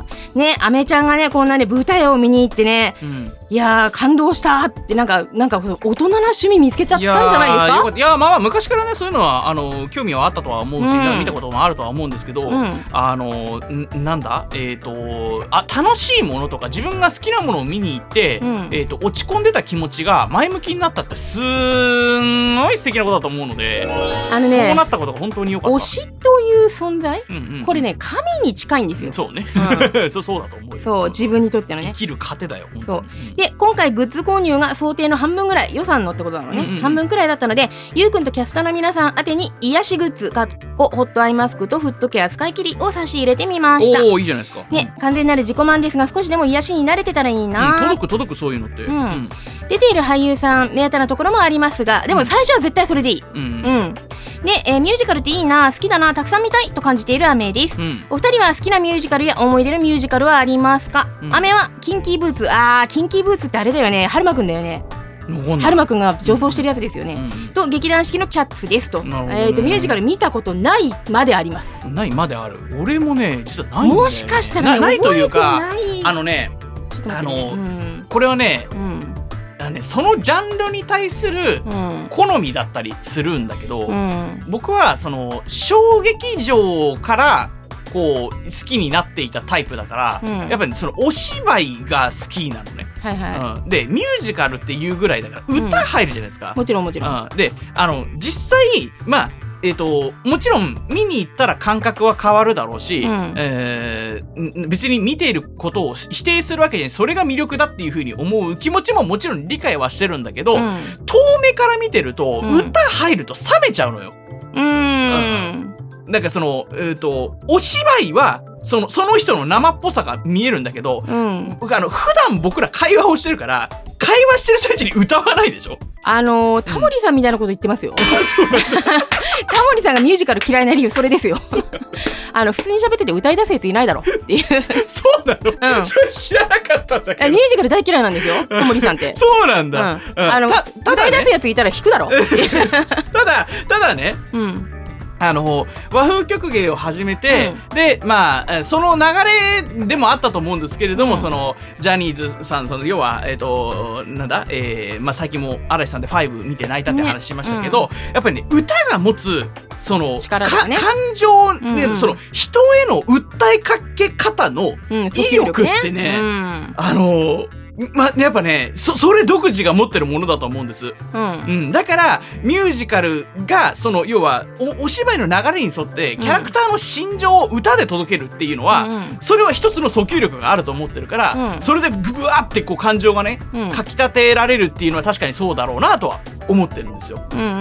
S1: うん、ね、アメちゃんがねこんなね舞台を見に行ってね、うん、いやー感動したってなんかなんか大人な趣味見つけちゃったんじゃないですか。
S2: いやーまあまあ昔からねそういうのはあの興味はあったとは思うし、うん、見たこともあるとは思うんですけど、うん、あのなんだえっ、ー、とあ楽しいものとか自分が好きなものを見に行って、うん、えーと落ち込んでた気持ちが前向きになったってすんごい素敵なことだと思うので、あのね、そうなったことが本当に良かった。
S1: 推しという存在、うんうんうん、これね神に近いんですよ。
S2: そうね、うん、そうそうだと思うよ。
S1: そう自分にとってのね
S2: 生きる糧だよ。
S1: そうで今回グッズ購入が想定の半分ぐらい予算のってことなのね、うんうんうん、半分くらいだったのでゆうくんとキャスターの皆さん宛てに癒しグッズかっこホットアイマスクとフットケア使い切りを差し入れてみました。
S2: おーいいじゃないですか、
S1: ね、完全なる自己満ですが少しでも癒しに慣れてたらいいな、
S2: うん、届く届くそういうのって、うんうん、
S1: 出ている俳優さん目当てなところもありますがでも最初は絶対それでいい、うんうん、で、えー、ミュージカルっていいな好きだなたくさん見たいと感じているアメです、うん、お二人は好きなミュージカルや思い出のミュージカルはありますか？うん、アメはキンキーブーツ、あーキンキーブーツってあれだよね、春馬くんだよね、春馬くんが女装してるやつですよね、うん、と劇団四季のキャッツですと、ね、えーとミュージカル見たことないまであります。
S2: ないまである。俺もね実はないんだよね。
S1: もしかしたら、ね、
S2: なないというかあのねあの、うん、これはね、うん、あねそのジャンルに対する好みだったりするんだけど、うん、僕はその小劇場からこう好きになっていたタイプだから、うん、やっぱりそのお芝居が好きなのね、はいはい、うん、でミュージカルっていうぐらいだから歌入るじゃないですか、
S1: うん、もちろんもちろん、
S2: うん、であの実際まあえーと、もちろん見に行ったら感覚は変わるだろうし、うん、えー、別に見ていることを否定するわけじゃない、それが魅力だっていう風に思う気持ちももちろん理解はしてるんだけど、うん、遠目から見てると、うん、歌入ると冷めちゃうのよ。うーん、うん、なんかその、えーと、お芝居はその、その人の生っぽさが見えるんだけど、うん、あの普段僕ら会話をしてるから会話してる最中に歌わないでしょ。あ
S1: のー、タモリさんみたいなこと言ってますよ、うん、タモリさんがミュージカル嫌いな理由それですよあの普通に喋ってて歌い出すやついないだろっていう
S2: そうなの、うん、それ知らなかったんだけど
S1: ミュージカル大嫌いなんですよタモリさんって
S2: そうなんだ、
S1: うん、あのたただ、ね、歌い出すやついたら弾くだろ
S2: ただただね、うん、あの和風曲芸を始めて、うん、でまあその流れでもあったと思うんですけれども、うん、そのジャニーズさんその要はえっ、ー、となんだ、えー、まあ最近も嵐さんでファイブ見て泣いたって話しましたけど、ね、うん、やっぱりね歌が持つその
S1: 力とかね、
S2: 感情で、うん、その人への訴えかけ方の威力ってね、うん、あのま、やっぱね、そ、それ独自が持ってるものだと思うんです。
S1: うん。
S2: うん。だから、ミュージカルが、その、要は、お、お芝居の流れに沿って、キャラクターの心情を歌で届けるっていうのは、うん、それは一つの訴求力があると思ってるから、うん、それでブワーってこう感情がね、うん、かき立てられるっていうのは確かにそうだろうなとは思ってるんですよ。
S1: うんうんうん、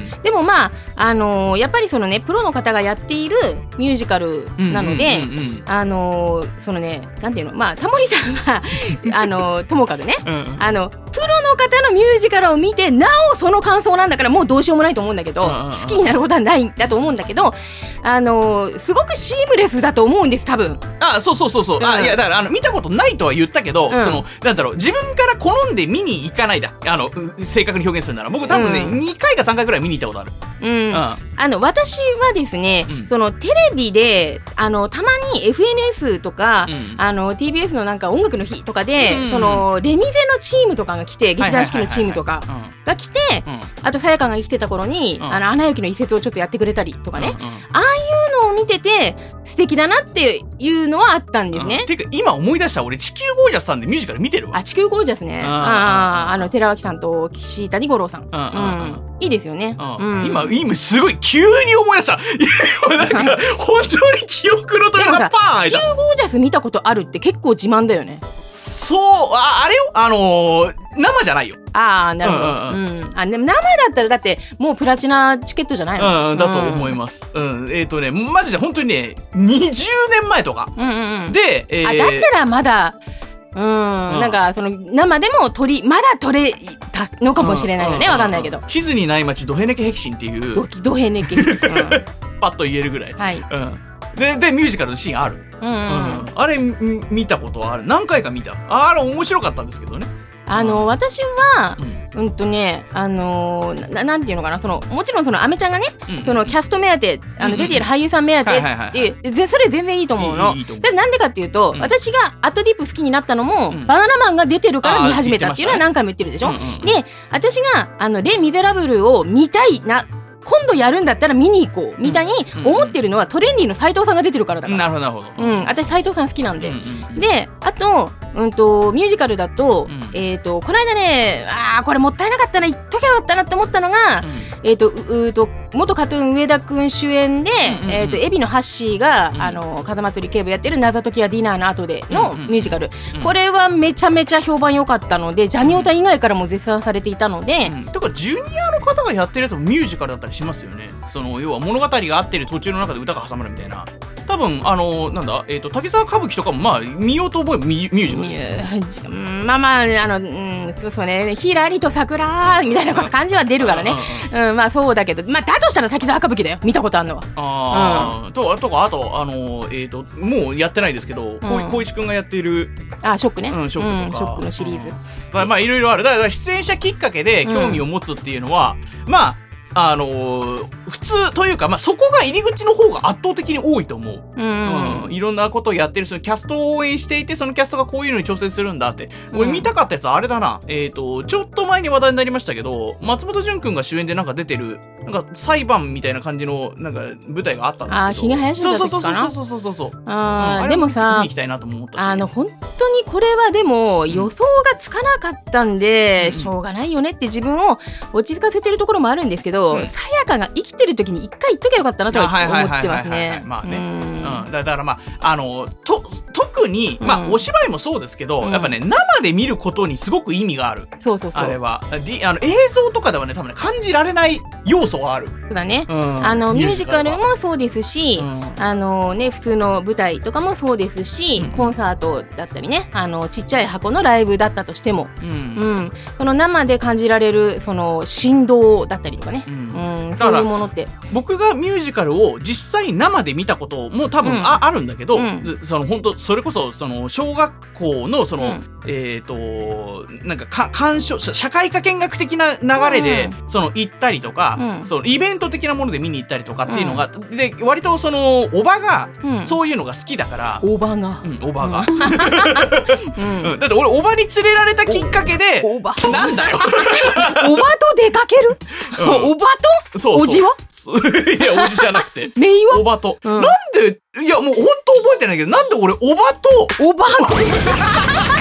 S1: でもまあ、あのー、やっぱりそのね、プロの方がやっているミュージカルなので、あのー、そのね、なんていうの、まあ、タモリさんは、あのー、ともかくね、うん、あの、プロの方のミュージカルを見て、なおその感想なんだからもうどうしようもないと思うんだけど、好きになることはないんだと思うんだけど、あのー、すごくシームレスだと思うんです、多分。
S2: あ、そうそうそうそう。うん、あ、いや、だから、あの、見たことないとは言ったけど、うん、その、なんだろう、自分から好んで見に行かないだ。あの、正確に表現するなら。僕多分ね、うん、にかいかさんかいくらい見に行ったことある。
S1: うん。うん、あの、私はですね、うん、その、テレビで、あの、たまに エフエヌエス とか、うん、あの、ティービーエス のなんか音楽の日とかで、うん、その、レミゼのチームとかが来て、劇団四季のチームとかが来て、あと、さやかが生きてた頃に、うん、あの、アナ雪の一節をちょっとやってくれたりとかね、うんうん、ああいうのを見てて、素敵だなっていうのはあったんですね。
S2: うん、てか、今思い出した、俺、地球ゴージャスさんでミュージカル見てるわ。
S1: あ、地球ゴージャスね。ああ、あの、寺脇さんと岸谷五郎さん。うん。うん、いいですよね。
S2: うん。今、今、すごい、急に思い出した。なんか、本当に記憶の扉がパーン開いた。
S1: 地球ゴージャス見たことあるって結構自慢だよね。
S2: そう、あ、あれよ、あのー、生じゃないよ。
S1: ああ、なるほど。うん、うんうん。あ、でも生だったらだって、もうプラチナチケットじゃないの？
S2: うん、だと思います。うん。えっとね、マジで本当にね、にじゅうねんまえとか。うんうんうん。で、えー、
S1: あ、だったらまだ、うん、うん、なんか、その、生でも撮り、まだ撮れたのかもしれないよね。わかんないけど。
S2: 地図にない街、ドヘネケヘキシンっていう。
S1: ド、ドヘネケヘキシン。
S2: パッと言えるぐらい。
S1: はい。
S2: うん。で、で、ミュージカルのシーンある。うん、うんうん。あれ、見たことはある。何回か見た。あれ、面白かったんですけどね。
S1: あの、うん、私は、うん、うんとね、あのー、な、なんていうのかな、その、もちろんその、アメちゃんがね、うん、その、キャスト目当て、あの、うん、出ている俳優さん目当てっていう、で、それ全然いいと思うの。いいいいと思う。それなんでかっていうと、うん、私がアットディップ好きになったのも、うん、バナナマンが出てるから見始めたっていうのは何回も言ってるでしょ。ね、で、私が、あの、レ・ミゼラブルを見たいな、今度やるんだったら見に行こうみたいに思ってるのはトレンディの斉藤さんが出てるからだから。
S2: なるほどなるほど。
S1: うん、私斉藤さん好きなんで。うんうんうん、で、あと、うんとミュージカルだと、うん、えっとこの間ね、あーこれもったいなかったな、言っときゃよかったなって思ったのが、うん、えっとううと元カトゥーン上田くん主演で、うんうんうん、えっと海老のハッシーが、うん、あの風祭り警部やってる謎解きはディナーの後でのミュージカル、うんうん、これはめちゃめちゃ評判良かったので、ジャニオタ以外からも絶賛されていたので、
S2: うん、だからジュニアの方がやってるやつもミュージカルだったりしますよね。その要は物語があってる途中の中で歌が挟まるみたいな。多分あのなんだ、えーと、滝沢歌舞伎とかもまあ見ようと思えばミュージカルですよ。
S1: まあまああの、うん、そうそうね、ひらりと桜みたいな感じは出るからね。うん、まあそうだけど、まあだとしたら滝沢歌舞伎だよ、見たことあるのは。
S2: ああ、うん、ととかあとあのえっ、ー、ともうやってないですけど、光一くんがやっている
S1: あショックね、
S2: うん、ショックとか、
S1: うん、ショックのシリーズ。
S2: まあまあいろいろある。だから出演者きっかけで興味を持つっていうのは、うん、まあ。あのー、普通というか、まあ、そこが入り口の方が圧倒的に多いと思う。うん、うん。いろんなことをやってる、そのキャストを応援していて、そのキャストがこういうのに挑戦するんだって。俺見たかったやつあれだな。えっ、ー、と、ちょっと前に話題になりましたけど、松本潤くんが主演でなんか出てる、なんか裁判みたいな感じの、なんか舞台があったんですけど。
S1: あ、ひげ生やした時かな。
S2: そうそうそうそうそうそう。
S1: あ、うん、でもさ、
S2: 見に行きたいなと思ったし。
S1: あの、本当にこれはでも予想がつかなかったんで、うん、しょうがないよねって自分を落ち着かせてるところもあるんですけど、さやかが生きてる時に一回言っときゃよかったなとは思ってますね。
S2: まあね。うん。だからまあ、あの、と、特に、まあ、お芝居もそうですけど、うん、やっぱね、生で見ることにすごく意味がある。
S1: そうそうそう。
S2: あれは。あの、映像とかではね、多分ね、感じられない要素はある。
S1: そうだね。うん、あの、ミュージカルもそうですし、うん、あのね、普通の舞台とかもそうですし、うん、コンサートだったりね、あの、ちっちゃい箱のライブだったとしても、うん。うん、その生で感じられる、その、振動だったりとかね。うん。うん、そういうものって。
S2: 僕がミュージカルを実際生で見たことも多分 あ,、うん、あるんだけど、うん、その本当それこそその小学校のその、うん、えっ、ー、となんかか鑑賞社会科見学的な流れで、うん、その行ったりとか、うん、そのイベント的なもので見に行ったりとかっていうのが、うん、で割とそのおばが、うん、そういうのが好きだから、
S1: おばが、
S2: うん、おばが、うんうん、だって俺おばに連れられたきっかけで、
S1: おば
S2: なんだよ
S1: おばと出かける、うん、おばと
S2: そうそう
S1: おじは
S2: いやおじじゃなくて
S1: メイは
S2: おばと、うん、なんでいやもう本当覚えてないけどなんで俺おばと
S1: おば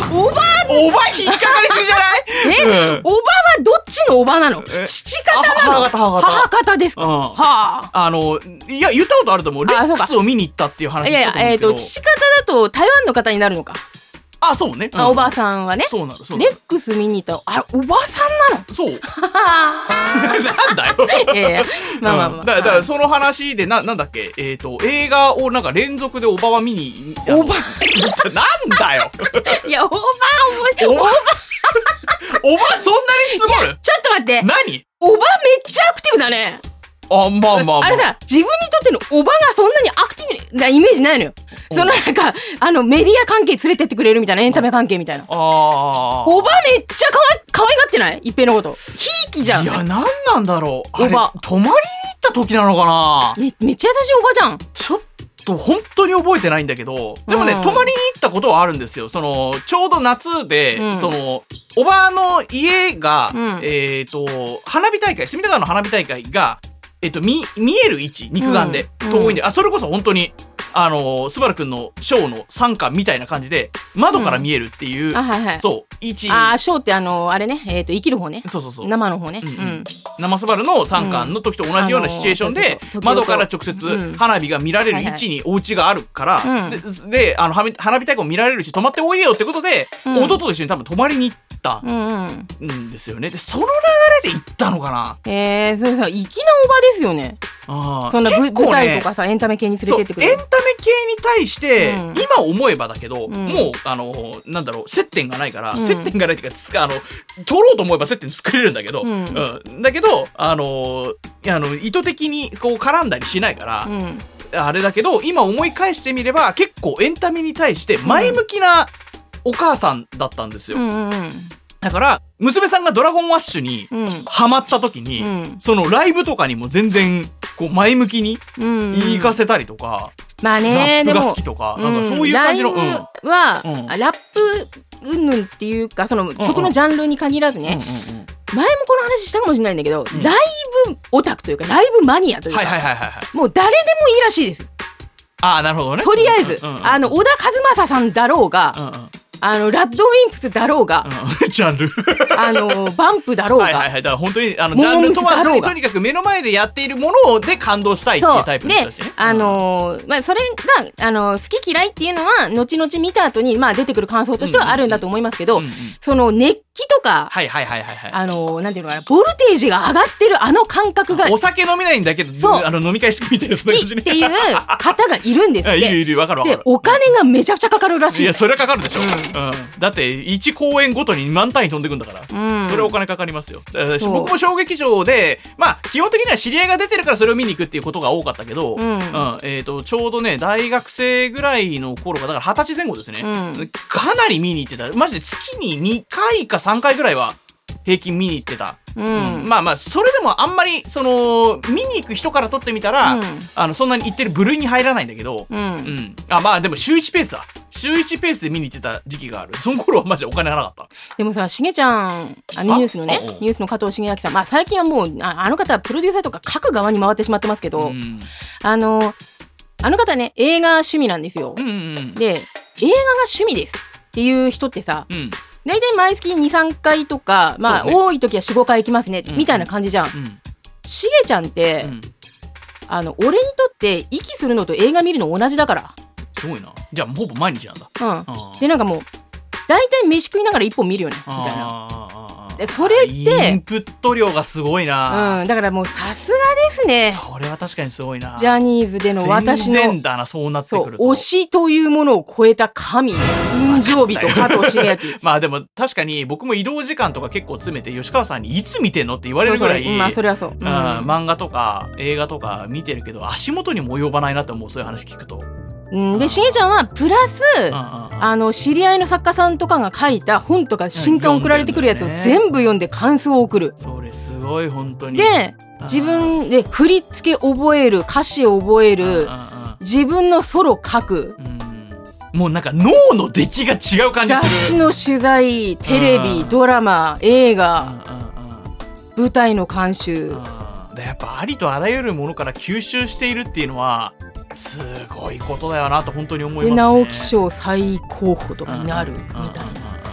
S1: おば
S2: おば引っかかりすぎじゃない
S1: え、うん、おばはどっちのおばなの？父方なの？
S2: 母方、母方。
S1: 母方ですか、うん、はあ。
S2: あの、いや、言ったことあると思う。レックスを見に行ったっていう話したと思うんですけど。いやいや、えっと、
S1: 父方だと台湾の方になるのか。
S2: あ、そうね。
S1: うん、あ、おばさんはね。
S2: そうなの、そうなの。
S1: レックス見に行ったら、あれ、おばさんなの？
S2: そう。なんだよ。
S1: いやいや、まあまあまあ。
S2: うん、だ, だからその話で、な、なんだっけ、えっ、ー、と、映画をなんか連続でおばは見に、
S1: おば
S2: なんだよ。
S1: いや、おば、おば、おば、
S2: おばそんなに積もる？
S1: ちょっと待って。
S2: 何？
S1: おばめっちゃアクティブだね。
S2: あ、まあまあまあ。
S1: あれさ、自分にとってのおばがそんなにアクティブなイメージないのよ。そのなんか、あの、メディア関係連れてってくれるみたいな、エンタメ関係みたいな。ああ。おばめっちゃかわい、かわいがってない？一平のこと。ひいきじゃん。
S2: いや、なんなんだろう。
S1: おば。
S2: 泊まりに行った時なのかな？
S1: め、めっちゃ優しいおばじゃん。
S2: ちょっと本当に覚えてないんだけど、でもね、うん、泊まりに行ったことはあるんですよ。その、ちょうど夏で、うん、その、おばの家が、うん、えっと、花火大会、隅田川の花火大会が、えっと、見、見える位置、肉眼で、うん、遠いんで、あ、それこそ本当に、あの、スバルくんのショーの参加みたいな感じで、窓から見えるっていう、うん、あ、はいはい、そう、位置。
S1: あ、ショーってあの、あれね、えっと、生きる方ね。
S2: そうそうそう。
S1: 生の方ね。
S2: うんうん、生スバルの参観の時と同じようなシチュエーションで、うん、窓から直接花火が見られる位置にお家があるから、うん、で、で、あの、花火大会も見られるし、泊まっておいでよってことで、うん、弟と一緒に多分泊まりに行ったんですよね。で、その流れで行ったのかな。
S1: えー、それさ、粋なおばですよね。あ、そんな、ね、舞台とかさ、エンタメ系に連れてってくれる。
S2: エンタメ系に対して、うん、今思えばだけど、うん、もう、あの、なんだろう、接点がないから、うん、接点がないっていうか、つか、あの、取ろうと思えば接点作れるんだけど、うん。うん、だけど、あの、あの、意図的にこう絡んだりしないから、うん、あれだけど、今思い返してみれば、結構エンタメに対して前向きなお母さんだったんですよ。うんうんうん、だから、娘さんがドラゴンワッシュにハマった時に、うん、そのライブとかにも全然、こう前向きに行かせたりとか、うん、まあね、ラップが好きとか、なんかそういう感じの、
S1: ライブは、うん、ラップうんぬんっていうか、その曲のジャンルに限らずね、うんうんうん、前もこの話したかもしれないんだけど、うん、ライブオタクというか、ライブマニアというか、はいはいはいはい、もう誰でもいいらしいです。
S2: ああ、なるほどね。
S1: とりあえず、うんうんうん、あの、小田和正さんだろうが、うんうん、あの、ラッドウィンプスだろうが、
S2: うん、ジャンル。
S1: あの、バンプだろうが。
S2: はいはいはい。だから本当に、あの、ジャンル問わずにとにかく目の前でやっているもので感動したいっていうタイプの人たちね。で、あ
S1: のー、まあ、それが、あの、好き嫌いっていうのは、後々見た後に、まあ、出てくる感想としてはあるんだと思いますけど、うんうんうん、その、熱気とか、
S2: はいはいはいはい、はい。
S1: あのー、なんていうのかな、ボルテージが上がってるあの感覚が、
S2: お酒飲めないんだけど、そう、あの、飲み会好きみたいな、
S1: 好きっていう方がいるんですって。
S2: いるいる、わかるわかる。
S1: で、お金がめちゃくちゃかかるらしい。
S2: いや、それはかかるでしょ。うん。うん、だって、いち公演ごとに満単位飛んでくんだから、うん、それお金かかりますよ。僕も小劇場で、まあ基本的には知り合いが出てるからそれを見に行くっていうことが多かったけど、うんうん、えっとちょうどね大学生ぐらいの頃がだから二十歳前後ですね、うん、かなり見に行ってた。マジで月ににかいかさんかいぐらいは平均見に行ってた。うんうん、まあまあそれでもあんまりその見に行く人からとってみたら、うん、あのそんなに行ってる部類に入らないんだけど、うんうん、あまあでも週いちペースだ。週いちペースで見に行ってた時期がある。その頃はマジでお金なかった。
S1: でもさ、しげちゃん、あのニュースのね、ニュースの加藤茂明さん、まあ最近はもう、あ, あの方はプロデューサーとか各側に回ってしまってますけど、うん、あの、あの方ね、映画趣味なんですよ。うんうん、で、映画が趣味ですっていう人ってさ、うん、大体毎月にさんかいとか、まあ、ね、多い時はよん、ごかい行きますね、うん、みたいな感じじゃん。しげちゃんって、うん、あの、俺にとって息するのと映画見るの同じだから。
S2: すごいな。じゃあほぼ毎日なんだ。
S1: うん。でなんかもう大体飯食いながら一本見るよねみたいな。でそれって
S2: インプット量がすごいな。
S1: うん。だからもうさすがですね。
S2: それは確かにすごいな。
S1: ジャニーズでの私の
S2: 全然だなそうなってくると。
S1: 推しというものを超えた神雲上人と加藤茂明。
S2: まあでも確かに僕も移動時間とか結構詰めて吉川さんにいつ見てんのって言われるぐらい。
S1: そうそう、まあそれはそう。うん、
S2: 漫画とか映画とか見てるけど足元にも及ばないなって思うそういう話聞くと。
S1: うん、でしげちゃんはプラスあの知り合いの作家さんとかが書いた本とか新刊送られてくるやつを全部読んで感想を送る。
S2: それすごい本当に。
S1: で自分で振り付け覚える、歌詞を覚える、自分のソロ書く、
S2: うん、もうなんか脳の出来が違う感じする。
S1: 雑誌の取材、テレビ、ドラマ、映画、舞台の監修。
S2: やっぱありとあらゆるものから吸収しているっていうのはすごいことだよなと本当に思いますね。
S1: で直木賞最高峰とかになるみたいな。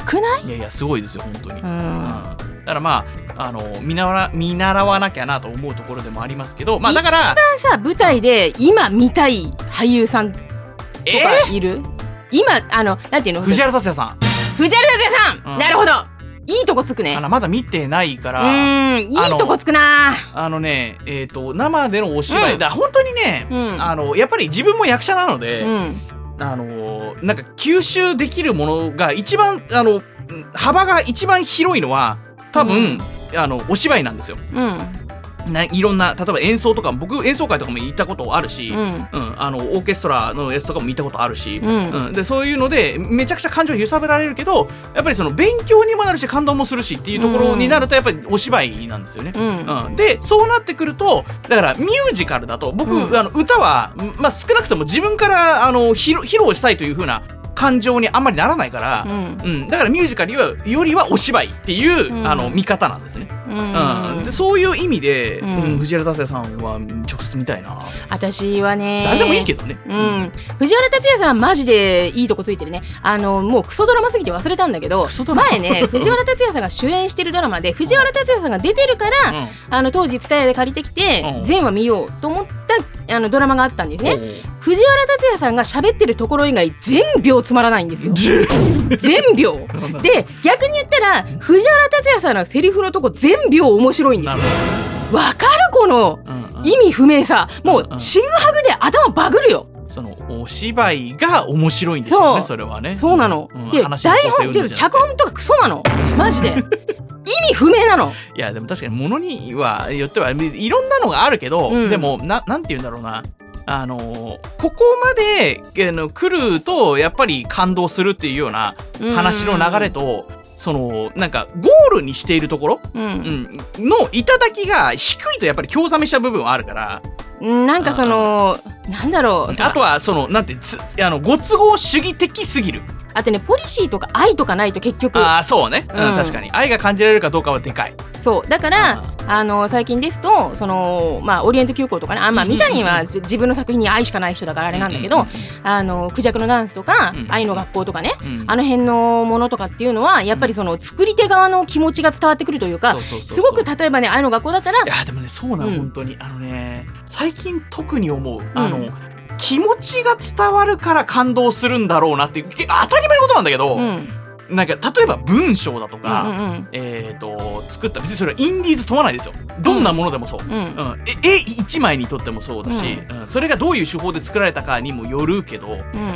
S1: くない？
S2: いやいやすごいですよ本当に、
S1: うん
S2: うん、だからまああの見習見習わなきゃなと思うところでもありますけど、まあだから
S1: 一番さ舞台で今見たい俳優さんとかいる？えー、今あのなんていうの？
S2: 藤原竜也さん。
S1: 藤原竜也さん、うん、なるほど。いいとこつくね。
S2: あのまだ見てないから。
S1: うーん、いいとこつくな。
S2: あのね、えっと生でのお芝居、うん、だ本当にね、うん、あのやっぱり自分も役者なので、うん、あのなんか吸収できるものが一番あの幅が一番広いのは多分、うん、あのお芝居なんですよ。うん。ないろんな例えば演奏とか僕演奏会とかも行ったことあるし、うんうん、あのオーケストラのやつとかも行ったことあるし、うんうん、でそういうのでめちゃくちゃ感情揺さぶられるけどやっぱりその勉強にもなるし感動もするしっていうところになるとやっぱりお芝居なんですよね、うんうん、でそうなってくるとだからミュージカルだと僕、うん、あの歌は、まあ、少なくとも自分からあの披露したいという風な感情にあんまりならないから、うんうん、だからミュージカルよりはお芝居っていう、うん、あの見方なんですね、うんうん、でそういう意味で、うんうん、藤原竜也さんは直接見たいな。
S1: 私はね
S2: 誰でもいいけどね、
S1: うんうん、藤原竜也さんマジでいいとこついてるね。あのもうクソドラマすぎて忘れたんだけど前ね藤原竜也さんが主演してるドラマで藤原竜也さんが出てるから、うん、あの当時TSUTAYAで借りてきて、うん、全話見ようと思ったあのドラマがあったんですね。藤原竜也さんが喋ってるところ以外全秒つまらないんですよ全秒で逆に言ったら藤原竜也さんのセリフのとこ全秒面白いんですよ。わかるこの意味不明さ、もうチグハグで頭バグるよ。
S2: そのお芝居が面白いんですよね。 そ, それはね
S1: そうなの、うん、で台本って脚本とかクソなのマジで意味不明なの。
S2: いやでも確かにものにはよってはいろんなのがあるけど、うん、でも な, なんて言うんだろうなあのー、ここまであの来るとやっぱり感動するっていうような話の流れとそのなんかゴールにしているところ、うんうん、の頂が低いとやっぱり興ざめした部分はあるから
S1: なんかそのなんだろう
S2: あとはそのなんてつあのご都合主義的すぎる。
S1: あとねポリシーとか愛とかないと結局
S2: ああそうね、うん、確かに愛が感じられるかどうかはでかい。
S1: そうだからあの最近ですとその、まあ、オリエント急行とかねあ、まあ、三谷は自分の作品に愛しかない人だからあれなんだけど、あのクジャクのダンスとか、うん、愛の学校とかね、うん、あの辺のものとかっていうのはやっぱりその作り手側の気持ちが伝わってくるというか、すごく例えばね愛の学校だったら
S2: いやでもねそうなの、うん、本当にあのね最近特に思うあの、うん気持ちが伝わるから感動するんだろうなっていう当たり前のことなんだけど、うん、なんか例えば文章だとか、うんうんうん、えーと作った別にそれはインディーズ問わないですよ。どんなものでもそう、うんうん、絵一枚にとってもそうだし、うんうん、それがどういう手法で作られたかにもよるけど、うん、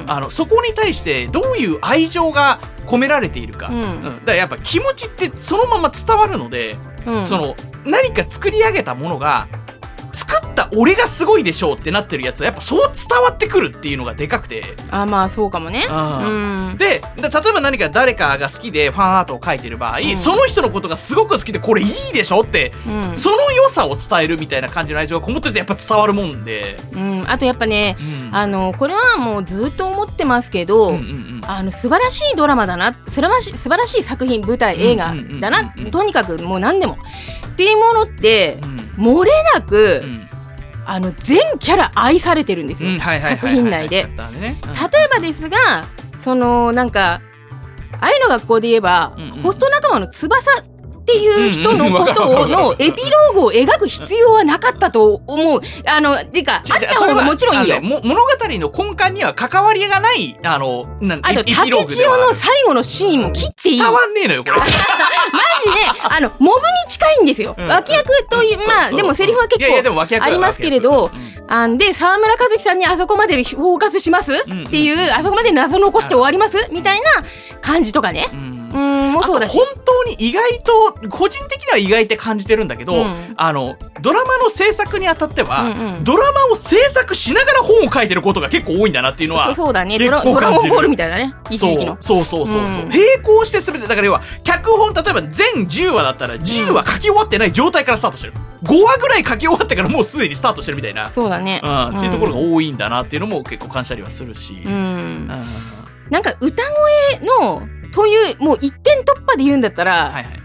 S2: あのそこに対してどういう愛情が込められているか、うんうん、だからやっぱ気持ちってそのまま伝わるので、うん、その何か作り上げたものが作った俺がすごいでしょうってなってるやつはやっぱそう伝わってくるっていうのがでかくて
S1: あまあそうかもね、
S2: うんうん、で例えば何か誰かが好きでファンアートを描いてる場合、うん、その人のことがすごく好きでこれいいでしょって、うん、その良さを伝えるみたいな感じの愛情がこもっててやっぱ伝わるもんで、
S1: うん、あとやっぱね、うん、あのこれはもうずっと思ってますけど、うんうんうん、あの素晴らしいドラマだな素晴らしい、素晴らしい作品舞台映画だな、とにかくもう何でもっていうものって、うん、漏れなく、うんあの全キャラ愛されてるんですよ、うんはいはいはいはい、作品内で、ねうん、例えばですがそのなんか愛の学校で言えば、うんうん、ホスト仲間の翼っていう人のことのエピローグを描く必要はなかったと思う。あのてかあった方がもちろんいいよ。
S2: 物語の根幹には関わりがないあのなん
S1: あと竹千代の最後のシーンも切っていい。
S2: 伝わんねえのよこれマジで
S1: あのモブに近いんですよ、うん、脇役という、うん、まあでもセリフは結構ありますけれど、うん、あんで沢村一樹さんにあそこまでフォーカスします、うん、っていう、あそこまで謎残して終わります、うん、みたいな感じとかね、うんうんもうそうだし
S2: 本当に意外と個人的には意外って感じてるんだけど、うん、あのドラマの制作にあたっては、うんうん、ドラマを制作しながら本を書いてることが結構多いんだなっていうのは
S1: そうだねドラゴンボールみたいなね一時期の
S2: そうそうそうそうそう、うん、並行して全てだから要は脚本例えば全じゅうわだったらじゅうわ書き終わってない状態からスタートしてる、ごわぐらい書き終わってからもうすでにスタートしてるみたいな
S1: そうだね、
S2: うん、っていうところが多いんだなっていうのも結構感じたりはするし、うんうん、
S1: なんか歌声のというもう一点突破で言うんだったら、はいはい、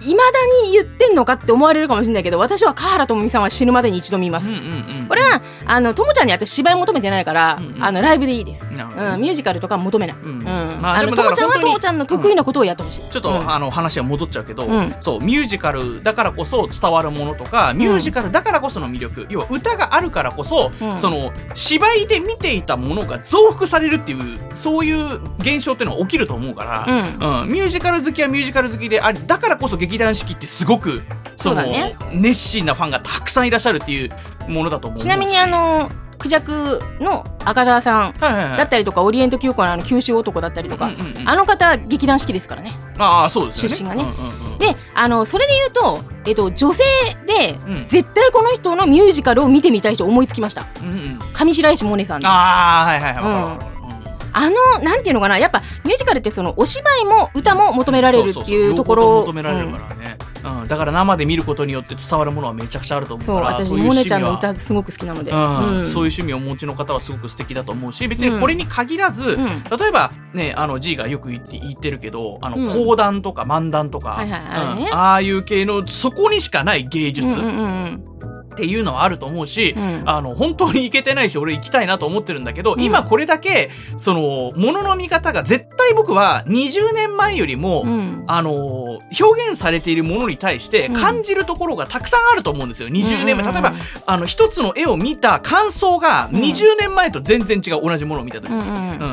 S1: 未だに言ってんのかって思われるかもしれないけど、私は華原朋美さんは死ぬまでに一度見ます。うんうんうん、これはあのともちゃんに私芝居求めてないから、うんうん、あのライブでいいです、うん、ミュージカルとか求めない。ともちゃんはともちゃんの得意なことをやってほしい、うん、
S2: ちょっと、うん、あの話は戻っちゃうけど、うん、そうミュージカルだからこそ伝わるものとか、ミュージカルだからこその魅力、うん、要は歌があるからこそ、うん、その芝居で見ていたものが増幅されるっていうそういう現象っていうのは起きると思うから、うんうん、ミュージカル好きはミュージカル好きであり、だからこそ劇団四季ってすごくその、ね、熱心なファンがたくさんいらっしゃるっていうものだと思う。
S1: ちなみにあのクジャクの赤澤さんだったりとか、はいはいはい、オリエント急行のあの九州男だったりとか、うんうんうん、あの方劇団四季ですからね。
S2: ああそうですよね、
S1: 出身がね、うんうんうん、であのそれで言うと、えっと、女性で、うん、絶対この人のミュージカルを見てみたい人思いつきました、うんうん、上白石萌音さんです。
S2: ああはいはいはい、うん、分かる。
S1: あのなんていうのかな、やっぱミュージカルってそのお芝居も歌も求められるっていうところ、
S2: そうそうそう、求められるからね、うんうん、だから生で見ることによって伝わるものはめちゃくちゃあると思うから、
S1: そう、私萌音ちゃんの歌すごく好きなので、
S2: うんうん、そういう趣味をお持ちの方はすごく素敵だと思うし、別にこれに限らず、うん、例えばね、あの G がよく言って言ってるけど、あの、うん、講談とか漫談とか、はいはいはいね、うん、ああいう系のそこにしかない芸術、うんうんうんっていうのはあると思うし、うん、あの本当に行けてないし俺行きたいなと思ってるんだけど、うん、今これだけその物の見方が絶対僕はにじゅうねんまえよりも、うん、あの表現されているものに対して感じるところがたくさんあると思うんですよ。にじゅうねんまえ、例えばあの一つの絵を見た感想がにじゅうねんまえと全然違う、同じものを見た時、うんうん、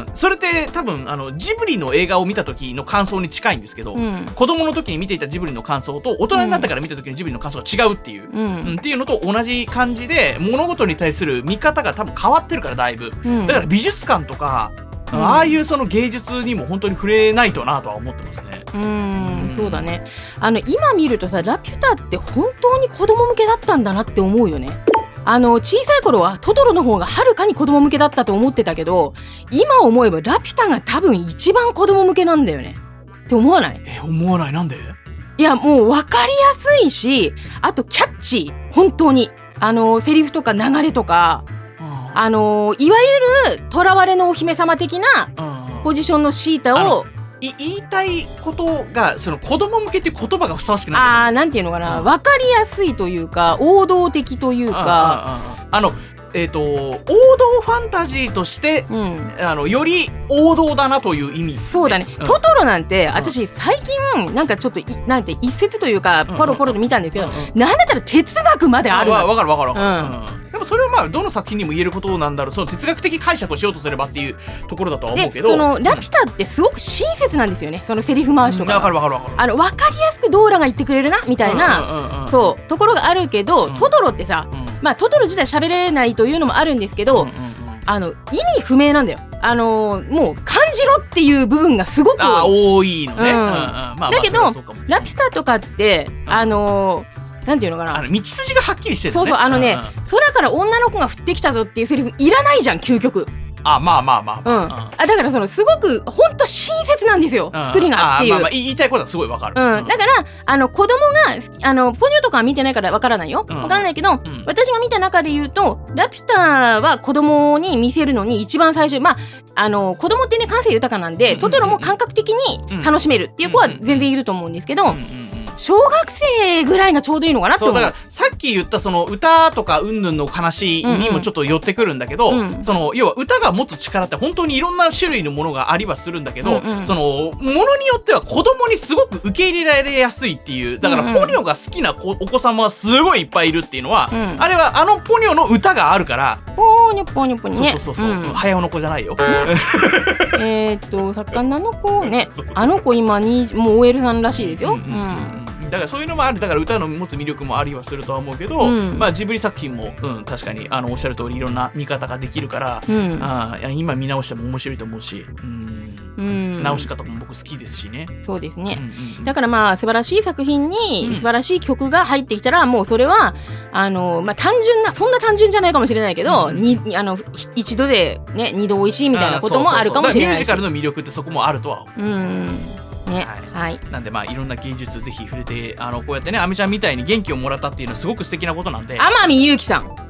S2: それって多分あのジブリの映画を見た時の感想に近いんですけど、うん、子供の時に見ていたジブリの感想と大人になったから見た時のジブリの感想が違うっていう、うんうん、っていうのと同じ感じで物事に対する見方が多分変わってるからだいぶ、うん、だから美術館とか、うん、ああいうその芸術にも本当に触れないとなとは思ってますね。
S1: うーん、うん、そうだね。あの今見るとさ、ラピュタって本当に子供向けだったんだなって思うよね。あの小さい頃はトトロの方がはるかに子供向けだったと思ってたけど、今思えばラピュタが多分一番子供向けなんだよねって思わない？
S2: え、思わない。なんで？
S1: いや、もう分かりやすいし、あとキャッチー、本当にあのセリフとか流れとか、うん、あのいわゆる囚われのお姫様的なポジションのシータを、
S2: い言いたいことがその子供向けっていう言葉がふさわしくない。
S1: ああ、なんていうのかな、うん、分かりやすいというか王道的というか、
S2: あのえーと、王道ファンタジーとして、うん、あのより王道だなという意味、ね、
S1: そうだね、うん、トトロなんて私最近なんかちょっとなんて一節というかポロポロで見たんですけど、うんうん、なんだったら哲学まであるわ。
S2: わかるわかるわかる、うんうん、でもそれはまあどの作品にも言えることなんだろう。その哲学的解釈をしようとすればっていうところだとは思うけど、
S1: そのラピュタってすごく親切なんですよね、そのセリフ回しとか。
S2: わかるわかるわかる。
S1: あの分かりやすくドーラが言ってくれるなみたいな、うんうんうんうん、そうところがあるけど、うん、トトロってさ、うん、まあトトロ自体喋れないというのもあるんですけど、うんうんうん、あの意味不明なんだよ。あのー、もう感じろっていう部分がすごく
S2: 多いのね、うんうんうん、
S1: まあ、だけどラピュタとかって、うん、あのー、なんていうのかな、
S2: あの道筋がはっきりしてるね。
S1: そうそう、あのね、うんうん、空から女の子が降ってきたぞっていうセリフいらないじゃん、究極。
S2: あ、まあまあまあまあ、うん、
S1: あだからそのすごく本当親切なんですよ、うん、作りがっていう。
S2: あ、まあまあ言いたいことはすごいわかる、
S1: うん、だからあの子供があのポニョとかは見てないからわからないよ、うん、わからないけど、うん、私が見た中で言うとラピュタは子供に見せるのに一番最初、まああの子供ってね感性豊かなんで、うん、トトロも感覚的に楽しめるっていう子は全然いると思うんですけど、うんうんうん、小学生ぐらいがちょうどいいのかなって思う。
S2: そうだからさっき言ったその歌とかうんぬんの話にもちょっと寄ってくるんだけど、うんうん、その要は歌が持つ力って本当にいろんな種類のものがありはするんだけど、うんうん、そのものによっては子供にすごく受け入れられやすいっていう、だからポニョが好きなお子様はすごいいっぱいいるっていうのは、うん、あれはあのポニョの歌があるから。
S1: ポニョポニョポニョね。
S2: そうそうそうそう、うん、早尾の子じゃないよ。
S1: えっと魚の子ね、あの子今にもう オーエル さんらしいですよ。うんうんうん
S2: うん、だからそういうのもある。だから歌の持つ魅力もありはするとは思うけど、うん、まあジブリ作品も、うん、確かにあのおっしゃる通りいろんな見方ができるから、うん、あ今見直しても面白いと思うし、うん、うん、直し方も僕好きですしね。
S1: そうですね、うんうんうん、だからまあ素晴らしい作品に素晴らしい曲が入ってきたら、もうそれはあの、まあ、単純なそんな単純じゃないかもしれないけど、うん、にあの一度でね二度美味しいみたいなこともあるかもしれないし、
S2: ミュージカルの魅力ってそこもあるとは思う。
S1: うんね、
S2: はいはい、なんでまあいろんな芸術ぜひ触れて、あのこうやってねアメちゃんみたいに元気をもらったっていうのはすごく素敵なことなんで。
S1: 天海祐希さん、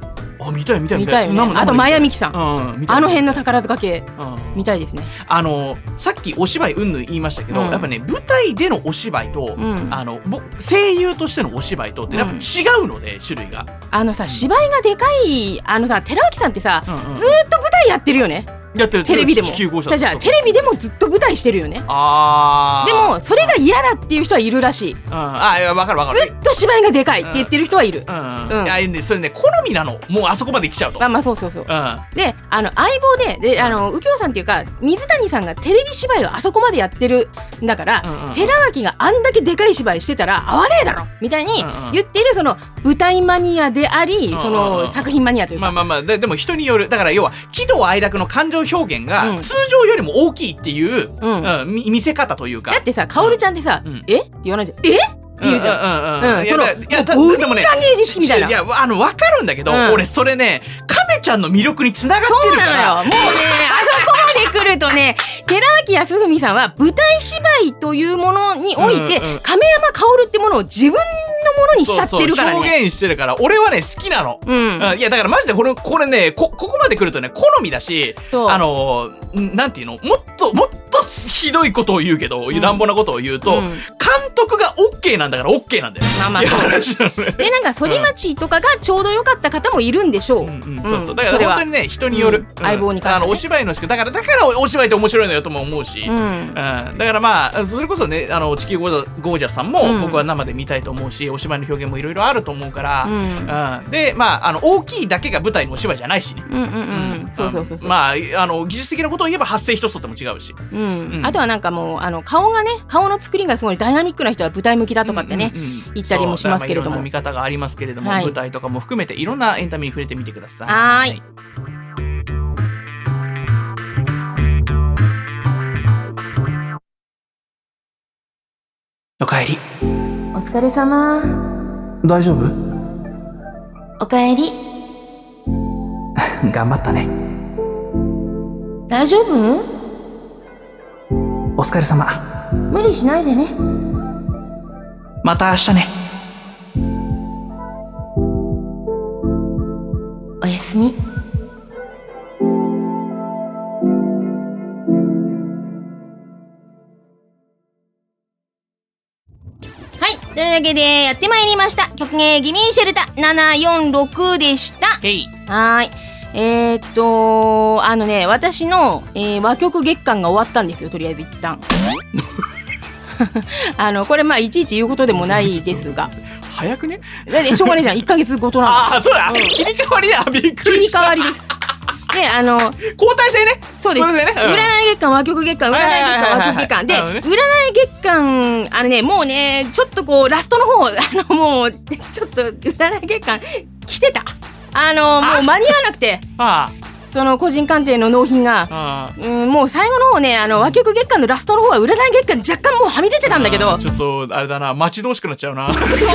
S2: あ、見たい見たい
S1: 見たいよね。あとマヤミキさん、うん、あの辺の宝塚系、うん、見たいですね。
S2: あのさっきお芝居うんぬん言いましたけど、うん、やっぱね舞台でのお芝居と、うん、あの声優としてのお芝居とってやっぱ違うので、うん、種類が
S1: あのさ、芝居がでかい、あのさ、寺脇さんってさ、うんうん、ずーっと舞台やってるよね。
S2: やってる
S1: テレビでも
S2: じ
S1: ゃじゃテレビでもずっと舞台してるよね。
S2: あ
S1: でもそれが嫌だっていう人はいるらしい、
S2: うん、あ、いや、分かる分かる。
S1: ずっと芝居がでかいって言ってる人はいる、
S2: うんうんうん、いや、ね、それね好みなの。もうあそこまで来ちゃうと、
S1: まあまあそうそうそう、うん、で、あの相棒で、で、あの右京さんっていうか水谷さんがテレビ芝居をあそこまでやってるんだから、うんうん、寺脇があんだけでかい芝居してたら合わねえだろみたいに言っている、その舞台マニアであり、うんうん、その作品マニアというか、
S2: まあまあまあ で, でも人による。だから要は喜怒哀楽の感情表現が、うん、通常よりも大きいっていう、うんうん、見せ方というか。
S1: だってさ、カオルちゃんってさ、うん、えって言わないじゃん。えって言うじゃん。うんうんうんうん、その、いや、ボディーランゲージ式みたいな。
S2: いや、あの、わかるんだけど、うん、俺それね、亀ちゃんの魅力に繋がってるから。そうなのよ。もうね、あそこまで来るとね、寺脇康文さんは舞台芝居というものにおいて、うんうん、亀山薫ってものを自分のものにしちゃってるからね。 そうそう、表現してるから、俺はね、好きなの。うん。うん、いや、だからマジでこれ、これね、こ、ここまで来るとね、好みだし、あの、なんていうの、もっと、もっとひどいことを言うけど、うん、乱暴なことを言うと、うん、監督が OK なんだから OK なんだよ。
S1: まあまあそう。で、なんか、反町とかがちょうど良かった方もいるんでしょう。うん
S2: うんうん、そうそう。だから本当にね、人による。うん、
S1: 相棒に関して、ね。
S2: あの、お芝居のしか、だから、だからお芝居って面白いのよとも思うし、うん。うん、だからまあ、それこそね、あの、地球ゴージャスさんも、僕は生で見たいと思うし、お芝居の表現もいろいろあると思うから、うんうん、で、まあ、あの、大きいだけが舞台のお芝居じゃないしね。うんうんうん。そうそうそうそう。まあ、あの、技術的なことを言えば発声一つとっても違うし。
S1: うん。うん、あとはなんかもう、あの、顔がね、顔の作りがすごいダイナミックな人は舞台向きだとかってね、うんうんうん、言ったりもしますけれども。
S2: いろんな見方がありますけれども、はい、舞台とかも含めていろんなエンタメに触れてみてください。
S1: はい。
S2: おかえり。
S1: お疲れ様。
S2: 大丈夫？
S1: おかえり。
S2: 頑張ったね。
S1: 大丈夫？
S2: お疲れ様。
S1: 無理しないでね。
S2: また明日ね。
S1: おやすみ。というわけでやってまいりました。曲芸ギミーシェルタななよんろくでした。はい。えー、っとあのね、私の、えー、和曲月間が終わったんですよ。とりあえず一旦あのこれまあいちいち言うことでもないですが
S2: 早くね。
S1: だってしょうがないじゃん。いっかげつごとなんだ。
S2: ああ、そうだ、うん、切り替わりだ。びっくりした。
S1: 切り替わりです。で、あの交
S2: 代制ね。
S1: そうです、ね、うん、占い月間、和曲月間、占い月間、和曲月間で、占い月間、あのね、もうね、ちょっとこうラストの方、あのもうちょっと占い月間来てた。あのもう間に合わなくて、ああ、その個人鑑定の納品が、ああ、うん、もう最後の方ね、あの和曲月間のラストの方は占い月間若干もうはみ出てたんだけど、
S2: ちょっとあれだな、待ち遠しくなっちゃうな。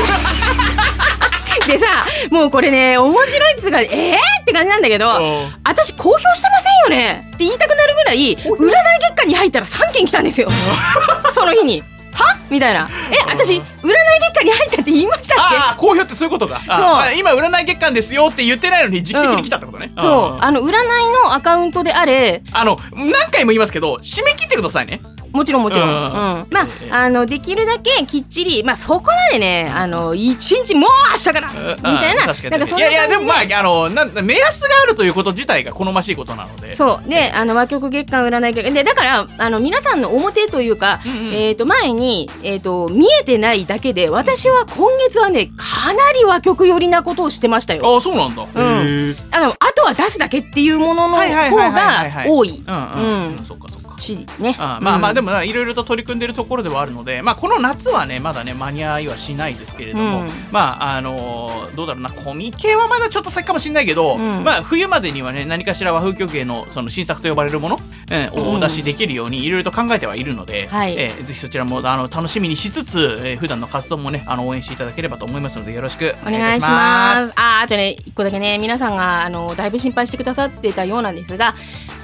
S1: でさ、もうこれね、面白いっつうか、えーって感じなんだけど、私公表してませんよねって言いたくなるぐらい、占い月間に入ったらさんけん来たんですよ。その日に。はみたいな。え、私、占い月間に入ったって言いましたっけ？
S2: ああ、公表ってそういうことか。そう。今、占い月間ですよって言ってないのに、時期的に来たってことね。
S1: うん、そう。あの、占いのアカウントであれ、
S2: あの、何回も言いますけど、締め切ってくださいね。
S1: もちろんもちろん、うん、まあ、えー、あのできるだけきっちり、まあそこまでね、あの一日もう明日からみたいな、なんかそんな感じで、
S2: いやいやでもまああのな目安があるということ自体が好ましいことなので、
S1: そうで、あの和曲月間占い月間で、だからあの皆さんの表というか、うんうん、えっ、ー、と前にえっ、ー、と見えてないだけで、私は今月はねかなり和曲寄りなことをしてましたよ。
S2: ああ、そうなんだ。うん。
S1: あのあとは出すだけっていうものの方が多い。うん
S2: うん。そうかそうか。
S1: しね、
S2: あまあまあでもいろいろと取り組んでるところではあるので、まあこの夏はねまだね間に合いはしないですけれども、うん、まああのー、どうだろうな、コミケはまだちょっと先かもしれないけど、うん、まあ冬までにはね何かしら和風曲芸のその新作と呼ばれるもの、えー、をお出しできるようにいろいろと考えてはいるので、うん、えー、ぜひそちらもあの楽しみにしつつ、えー、普段の活動もねあの応援していただければと思いますので、よろしくお願いします。
S1: ああとね一個だけね、皆さんがあのだいぶ心配してくださってたようなんですが、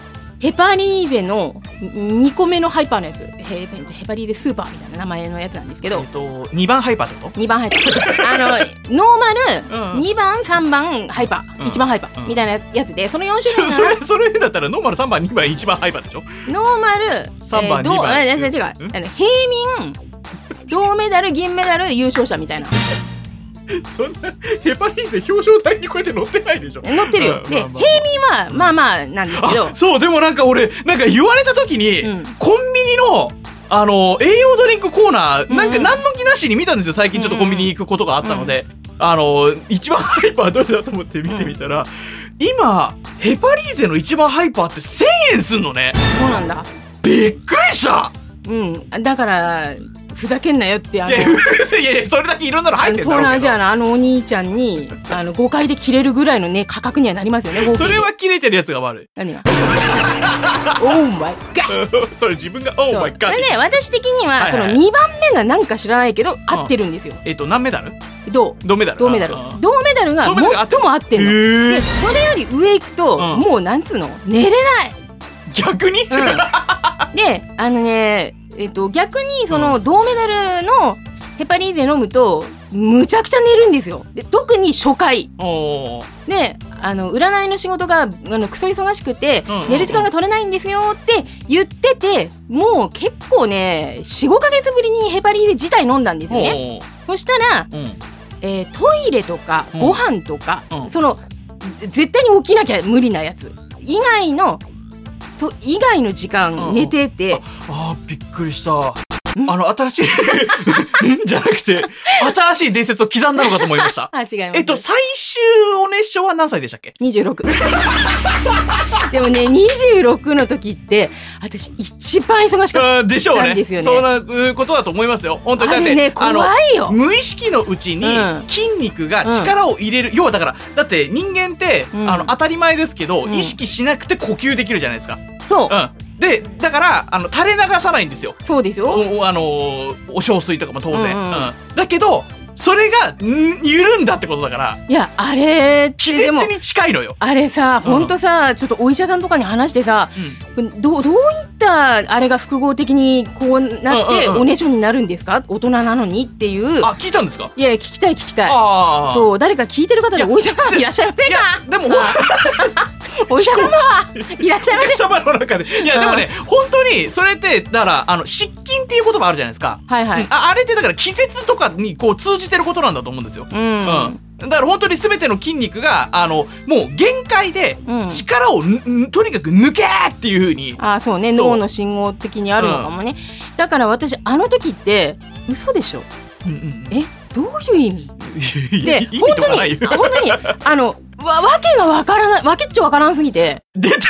S1: ヘパリーゼのにこめのハイパーのやつ、ヘ, ヘパリーゼスーパーみたいな名前のやつなんですけど、
S2: えっとにばんハイパーってこと？
S1: にばんハイパーあのノーマル、うん、にばんさんばんハイパー、うん、いちばんハイパー、うん、みたいなやつで、そのよん種類
S2: それそれだったらノーマルさんばんにばんいちばんハイパーでしょ。
S1: ノーマル
S2: さんばん、えー、にばん、
S1: えー、てかあの平民銅メダル銀メダル優勝者みたいな
S2: そんなヘパリーゼ表彰台にこうやって乗ってないでしょ。
S1: 乗ってるよ、うん、で、まあまあ、平民はまあまあなんですけど、
S2: そうでもなんか俺なんか言われた時に、うん、コンビニのあの栄養ドリンクコーナー、うん、なんか何の気なしに見たんですよ最近。ちょっとコンビニに行くことがあったので、うん、あの一番ハイパーどれだと思って見てみたら、うん、今ヘパリーゼの一番ハイパーってせんえんすんのね。
S1: そうなんだ。
S2: びっくりした。
S1: うん、だからふざけんなよってあの
S2: いやいやいやそれだけいろんなの入ってんだろうけど、
S1: 東南アジアのあのお兄ちゃんにあのごかいで切れるぐらいのね価格にはなりますよね。
S2: それは切れてるやつが悪い。
S1: 何がオーマイガ
S2: ッそれ自分がオーマイガッ。
S1: それね私的には、はいはい、そのにばんめがなんか知らないけど、うん、合ってるんですよ。
S2: えっと何メダル？
S1: 銅
S2: 銅メダル
S1: 銅メダル銅メダルが最も合ってんので、それより上行くと、うん、もうなんつうの寝れない
S2: 逆に、うん、
S1: であのねえっと、逆にその銅メダルのヘパリーゼ飲むとむちゃくちゃ寝るんですよ。で特に初回であの占いの仕事があのクソ忙しくて、うんうんうん、寝る時間が取れないんですよって言ってて、もう結構ね よん,ご ヶ月ぶりにヘパリーゼ自体飲んだんですよね。そしたら、うんえー、トイレとかご飯とか、うん、その絶対に起きなきゃ無理なやつ以外のと以外の時間寝てて、
S2: うんうん、ああびっくりした。あの新しいじゃなくて新しい伝説を刻んだのかと思いました。
S1: あ、違います。
S2: えっと最終お熱唱は何歳でしたっけ？
S1: にじゅうろくでもねにじゅうろくの時って私一番忙しかったんですよね。
S2: でしょうね。そんなことだと思いますよ本当に。だって
S1: あれね怖いよ。
S2: 無意識のうちに筋肉が力を入れる、うん、要はだからだって人間って、うん、あの当たり前ですけど、うん、意識しなくて呼吸できるじゃないですか。
S1: そう、
S2: うんでだからあの垂れ流さないんですよ。
S1: そうですよ。
S2: おあのお小水とかも当然、うんうんうん、だけどそれが緩んだってことだから。
S1: いやあれって
S2: 季節に近いのよ。
S1: あれさほんとさ、うん、ちょっとお医者さんとかに話してさ、うん、ど, どういったあれが複合的にこうなっておねしょになるんですか、大人なのにっていう。
S2: あ聞いたんですか？
S1: いや聞きたい聞きたい。あそう誰か聞いてる方でお医者さんいらっしゃいませんか？
S2: でも
S1: お医者様はいらっしゃいませんか？
S2: の中でいやでもね本当にそれってだからあの湿菌っていう言葉あるじゃないですか。
S1: はいはい、
S2: うん、あ, あれってだから季節とかにこう通じてることなんだと思うんですよ。うん、うんだから本当に全ての筋肉があのもう限界で力を、うん、とにかく抜けーっていう風に。
S1: あそうね脳の信号的にあるのかもね、うん、だから私あの時って嘘でしょ、うんうん、えどういう意味で
S2: 意味とかないよ
S1: 本当に本当にあのわわけがわからないわけっちょわからんすぎて
S2: 出た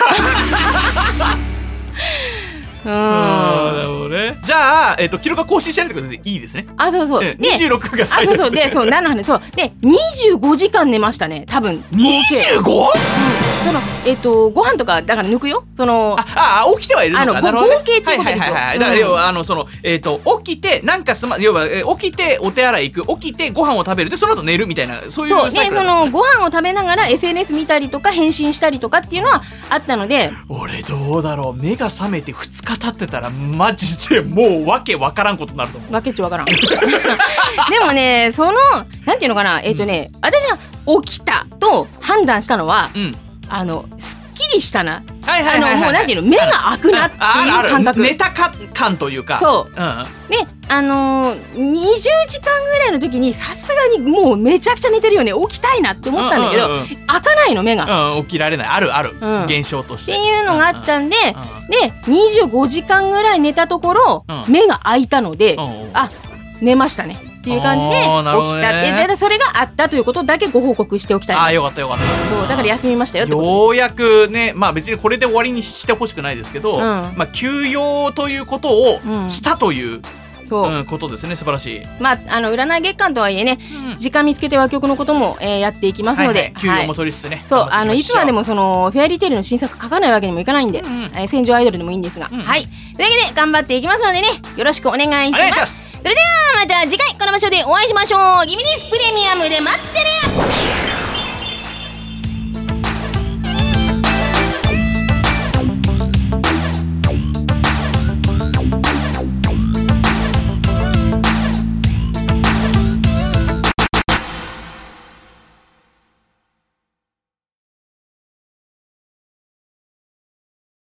S2: うんなるほどね。じゃあ、えっと、記録が更新しないってことでいいですね。
S1: あ、そうそう。
S2: でにじゅうろくが最大です。
S1: あ、そうそう。で、そう、何の話そう。で、にじゅうごじかん寝ましたね、多分。
S2: にじゅうご？ うん。
S1: その、えっと、ご飯とか、だから抜くよ。その、
S2: あ、あ、起きてはいるのか。
S1: あの、なるほどね、合計っていうことですよ。
S2: はいはいはいはい。だから、要は、あの、その、えっと、起きて、なんかすま、要は、起きて、お手洗い行く、起きて、ご飯を食べる、で、その後寝るみたいな、そういう
S1: そう、ね、その、ご飯を食べながら エスエヌエス 見たりとか、返信したりとかっていうのはあったので。
S2: 俺、どうだろう。目が覚めてふつか経ってたら、マジでもうわけわからんことになると思う。
S1: わけっちょわからんでもねそのなんていうのかなえっ、ー、とね、うん、私が起きたと判断したのは、うん、あのすっきりしたな、
S2: はいはいはいはい、
S1: あのもうなんていうの目が開くなっていう感覚。
S2: 寝たか感というか
S1: そう、うん、であのー、にじゅうじかんぐらいの時にさすがにもうめちゃくちゃ寝てるよね起きたいなって思ったんだけど、うんうんうん、開かないの目が、
S2: うん、起きられないあるある、うん、現象として
S1: っていうのがあったんで、うんうん、でにじゅうごじかんぐらい寝たところ、うん、目が開いたので、うん、あ寝ましたねっていう感じで起きたって、ね、でそれがあったということだけご報告しておきたい。
S2: ああよかったよかった。
S1: そうだから休みましたよってこと。
S2: ようやくねまあ別にこれで終わりにしてほしくないですけど、うん、まあ休養ということをしたという、うんそう、うん、ことですね。素晴らしい。
S1: まああの占い月間とはいえね、うん、時間見つけて和曲のことも、えー、やっていきますので、はいはい、
S2: 休養も取りつつね、はい、
S1: そうあのいつまでもそのフェアリーテイルの新作書かないわけにもいかないんで、うんうんえー、戦場アイドルでもいいんですが、うんうん、はいというわけで頑張っていきますのでねよろしくお願いします。お願いします。それではまた次回この場所でお会いしましょう。ギミニスプレミアムで待ってる。